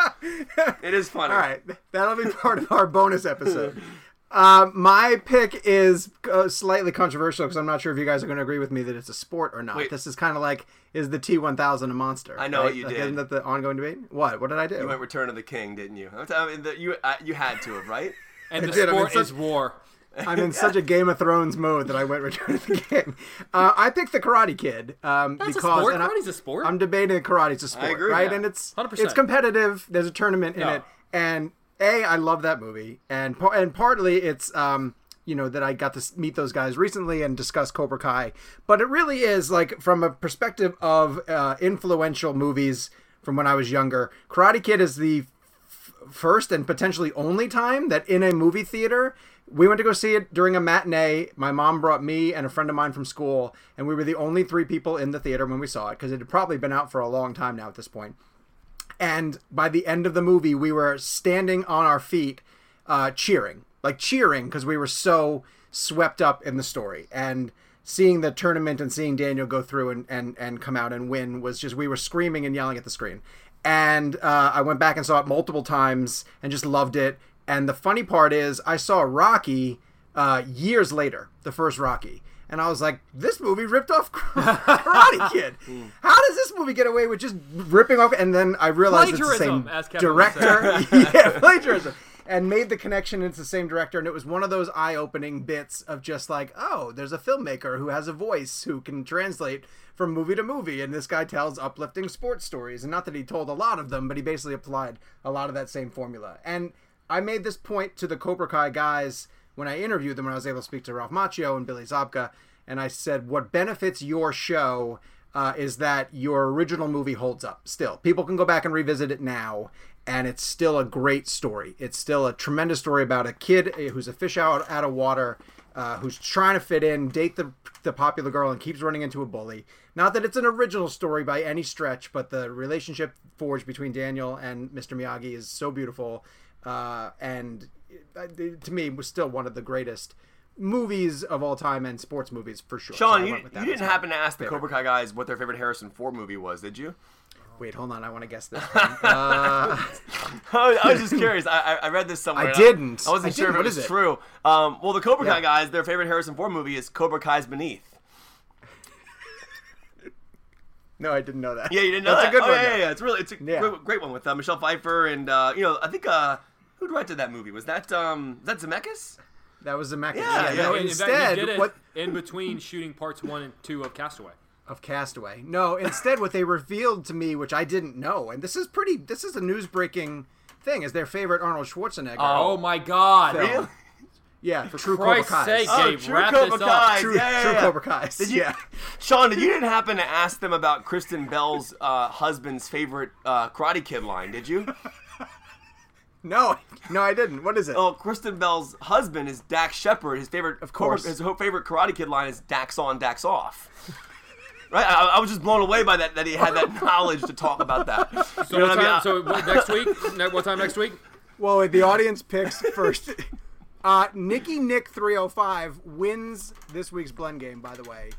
It is funny. All right, that'll be part of our bonus episode. Uh, my pick is uh, slightly controversial because I'm not sure if you guys are going to agree with me that it's a sport or not. Wait. This is kind of like, is the T one thousand a monster? I know right? what you Like, did. Isn't that the ongoing debate? What? What did I do? You went Return of the King, didn't you? I mean, the, you uh, you had to have, right? And I the did, I'm in sport such- is war. I'm in such a Game of Thrones mode that I went Return of the King. Uh, I picked the Karate Kid um, That's a because sport. and I- Karate's a sport. I'm debating that karate's a sport, agree, right? yeah. And it's one hundred percent. it's competitive. There's a tournament in No. it, and a I love that movie, and par- and partly it's um you know that I got to s- meet those guys recently and discuss Cobra Kai, but it really is like from a perspective of uh, influential movies from when I was younger. Karate Kid is the f- first and potentially only time that in a movie theater. We went to go see it during a matinee. My mom brought me and a friend of mine from school, and we were the only three people in the theater when we saw it because it had probably been out for a long time now at this point. And by the end of the movie, we were standing on our feet, uh, cheering, like cheering because we were so swept up in the story. And seeing the tournament and seeing Daniel go through and, and, and come out and win was just, we were screaming and yelling at the screen. And uh, I went back and saw it multiple times and just loved it. And the funny part is I saw Rocky uh, years later, the first Rocky. And I was like, this movie ripped off Karate Kid. How does this movie get away with just ripping off? And then I realized it's the Plagiarism, same as Kevin would director. Yeah, plagiarism. And made the connection. It's the same director. And it was one of those eye-opening bits of just like, oh, there's a filmmaker who has a voice who can translate from movie to movie. And this guy tells uplifting sports stories. And not that he told a lot of them, but he basically applied a lot of that same formula. And I made this point to the Cobra Kai guys when I interviewed them, when I was able to speak to Ralph Macchio and Billy Zabka, and I said, what benefits your show uh, is that your original movie holds up still. People can go back and revisit it now, and it's still a great story. It's still a tremendous story about a kid who's a fish out, out of water, uh, who's trying to fit in, date the, the popular girl, and keeps running into a bully. Not that it's an original story by any stretch, but the relationship forged between Daniel and Mister Miyagi is so beautiful. Uh, and it, to me, was still one of the greatest movies of all time and sports movies for sure. So I Sean, you, went with that you as didn't my happen to ask the favorite. Cobra Kai guys what their favorite Harrison Ford movie was, did you? Wait, hold on. I want to guess this one. Uh, I was just curious. I, I I read this somewhere. I and didn't. I wasn't I sure didn't. if What it is was it? true. Um, well, the Cobra Kai Yeah. guys, their favorite Harrison Ford movie is Cobra Kai's Beneath. no, I didn't know that. Yeah, you didn't know That's that? a good oh, one. Yeah, though. yeah, yeah. It's really, it's a Yeah. great, great one with uh, Michelle Pfeiffer and uh, you know, I think uh, who directed that movie? Was that um, was that Zemeckis? That was Zemeckis. Yeah, Yeah, yeah. no, In fact, he instead, did it what in between shooting parts one and two of Castaway. of Castaway? No, instead, what they revealed to me, which I didn't know, and this is pretty. This is a news breaking thing, is their favorite Arnold Schwarzenegger. Oh my God! Film. Really? Yeah, for True Christ's Cobra Kai. sake, Oh, Gabe, True wrap Cobra this up. Kai. True, Yeah, yeah, True yeah. Cobra Kai. Did you, Yeah. Sean, did you didn't happen to ask them about Kristen Bell's uh, husband's favorite uh, Karate Kid line, did you? No, no, I didn't. What is it? Oh, Kristen Bell's husband is Dax Shepard. His favorite, Of course. Cobra, his favorite Karate Kid line is Dax on, Dax off. Right? I, I was just blown away by that, that he had that knowledge to talk about that. So, You know what what I mean? time, so what, next week? Ne- What time next week? Well, the audience picks first. Uh, Nicky Nick three oh five wins this week's blend game, by the way.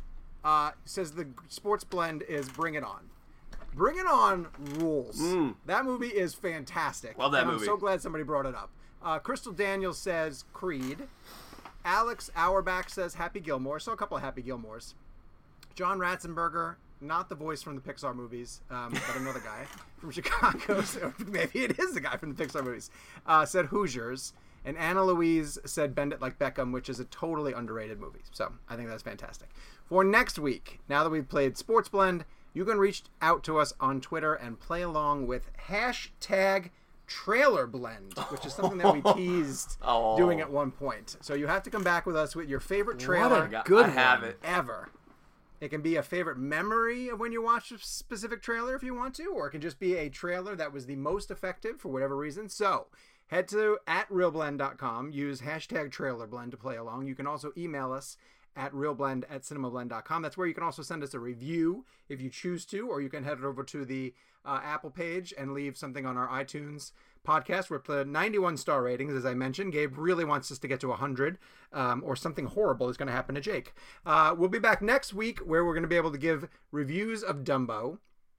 Uh, says the sports blend is Bring It On. Bring It On rules. Mm. That movie is fantastic. Love that and movie. I'm so glad somebody brought it up. Uh, Crystal Daniels says Creed. Alex Auerbach says Happy Gilmore. So a couple of Happy Gilmores. John Ratzenberger, not the voice from the Pixar movies, um, but another guy from Chicago. So maybe it is the guy from the Pixar movies. Uh, said Hoosiers. And Anna Louise said Bend It Like Beckham, which is a totally underrated movie. So I think that's fantastic. For next week, now that we've played Sports Blend, you can reach out to us on Twitter and play along with hashtag Trailer Blend, which is something that we teased oh. doing at one point. So you have to come back with us with your favorite trailer. What a good I have one. it. Ever. It can be a favorite memory of when you watch a specific trailer if you want to, or it can just be a trailer that was the most effective for whatever reason. So head to at real blend dot com, use hashtag trailerblend to play along. You can also email us at realblend at cinemablend dot com. That's where you can also send us a review if you choose to, or you can head over to the uh, Apple page and leave something on our iTunes podcast. We're up to ninety-one star ratings, as I mentioned. Gabe really wants us to get to one hundred, um, or something horrible is going to happen to Jake. Uh, we'll be back next week where we're going to be able to give reviews of Dumbo.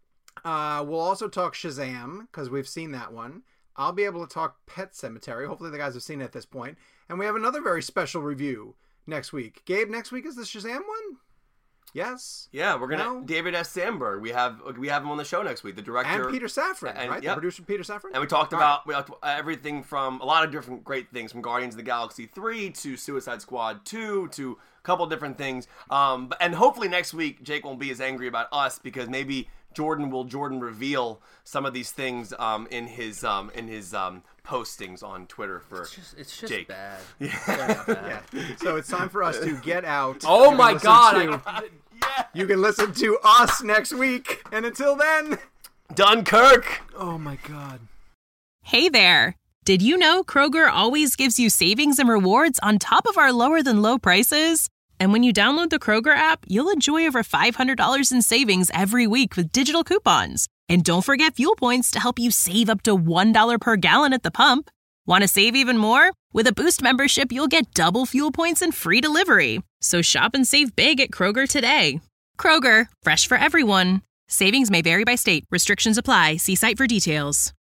Uh, we'll also talk Shazam, because we've seen that one. I'll be able to talk Pet Sematary. Hopefully the guys have seen it at this point. And we have another very special review next week. Gabe, next week is the Shazam one? Yes? Yeah, we're gonna No? David S. Sandberg. We have we have him on the show next week. The director And Peter Safran, and, right? Yep. The producer Peter Safran? And we talked All about right. we talked everything from a lot of different great things, from Guardians of the Galaxy three to Suicide Squad two to a couple different things. Um, but- and hopefully next week Jake won't be as angry about us, because maybe Jordan will Jordan reveal some of these things um, in his um, in his um, postings on Twitter for It's just, it's just Jake. bad. Yeah. Yeah. So it's time for us to get out. Oh You can my listen god! to- I, Yeah. You can listen to us next week. And until then, Dunkirk. oh my god. Hey there! Did you know Kroger always gives you savings and rewards on top of our lower than low prices? And when you download the Kroger app, you'll enjoy over five hundred dollars in savings every week with digital coupons. And don't forget fuel points to help you save up to one dollar per gallon at the pump. Want to save even more? With a Boost membership, you'll get double fuel points and free delivery. So shop and save big at Kroger today. Kroger, fresh for everyone. Savings may vary by state. Restrictions apply. See site for details.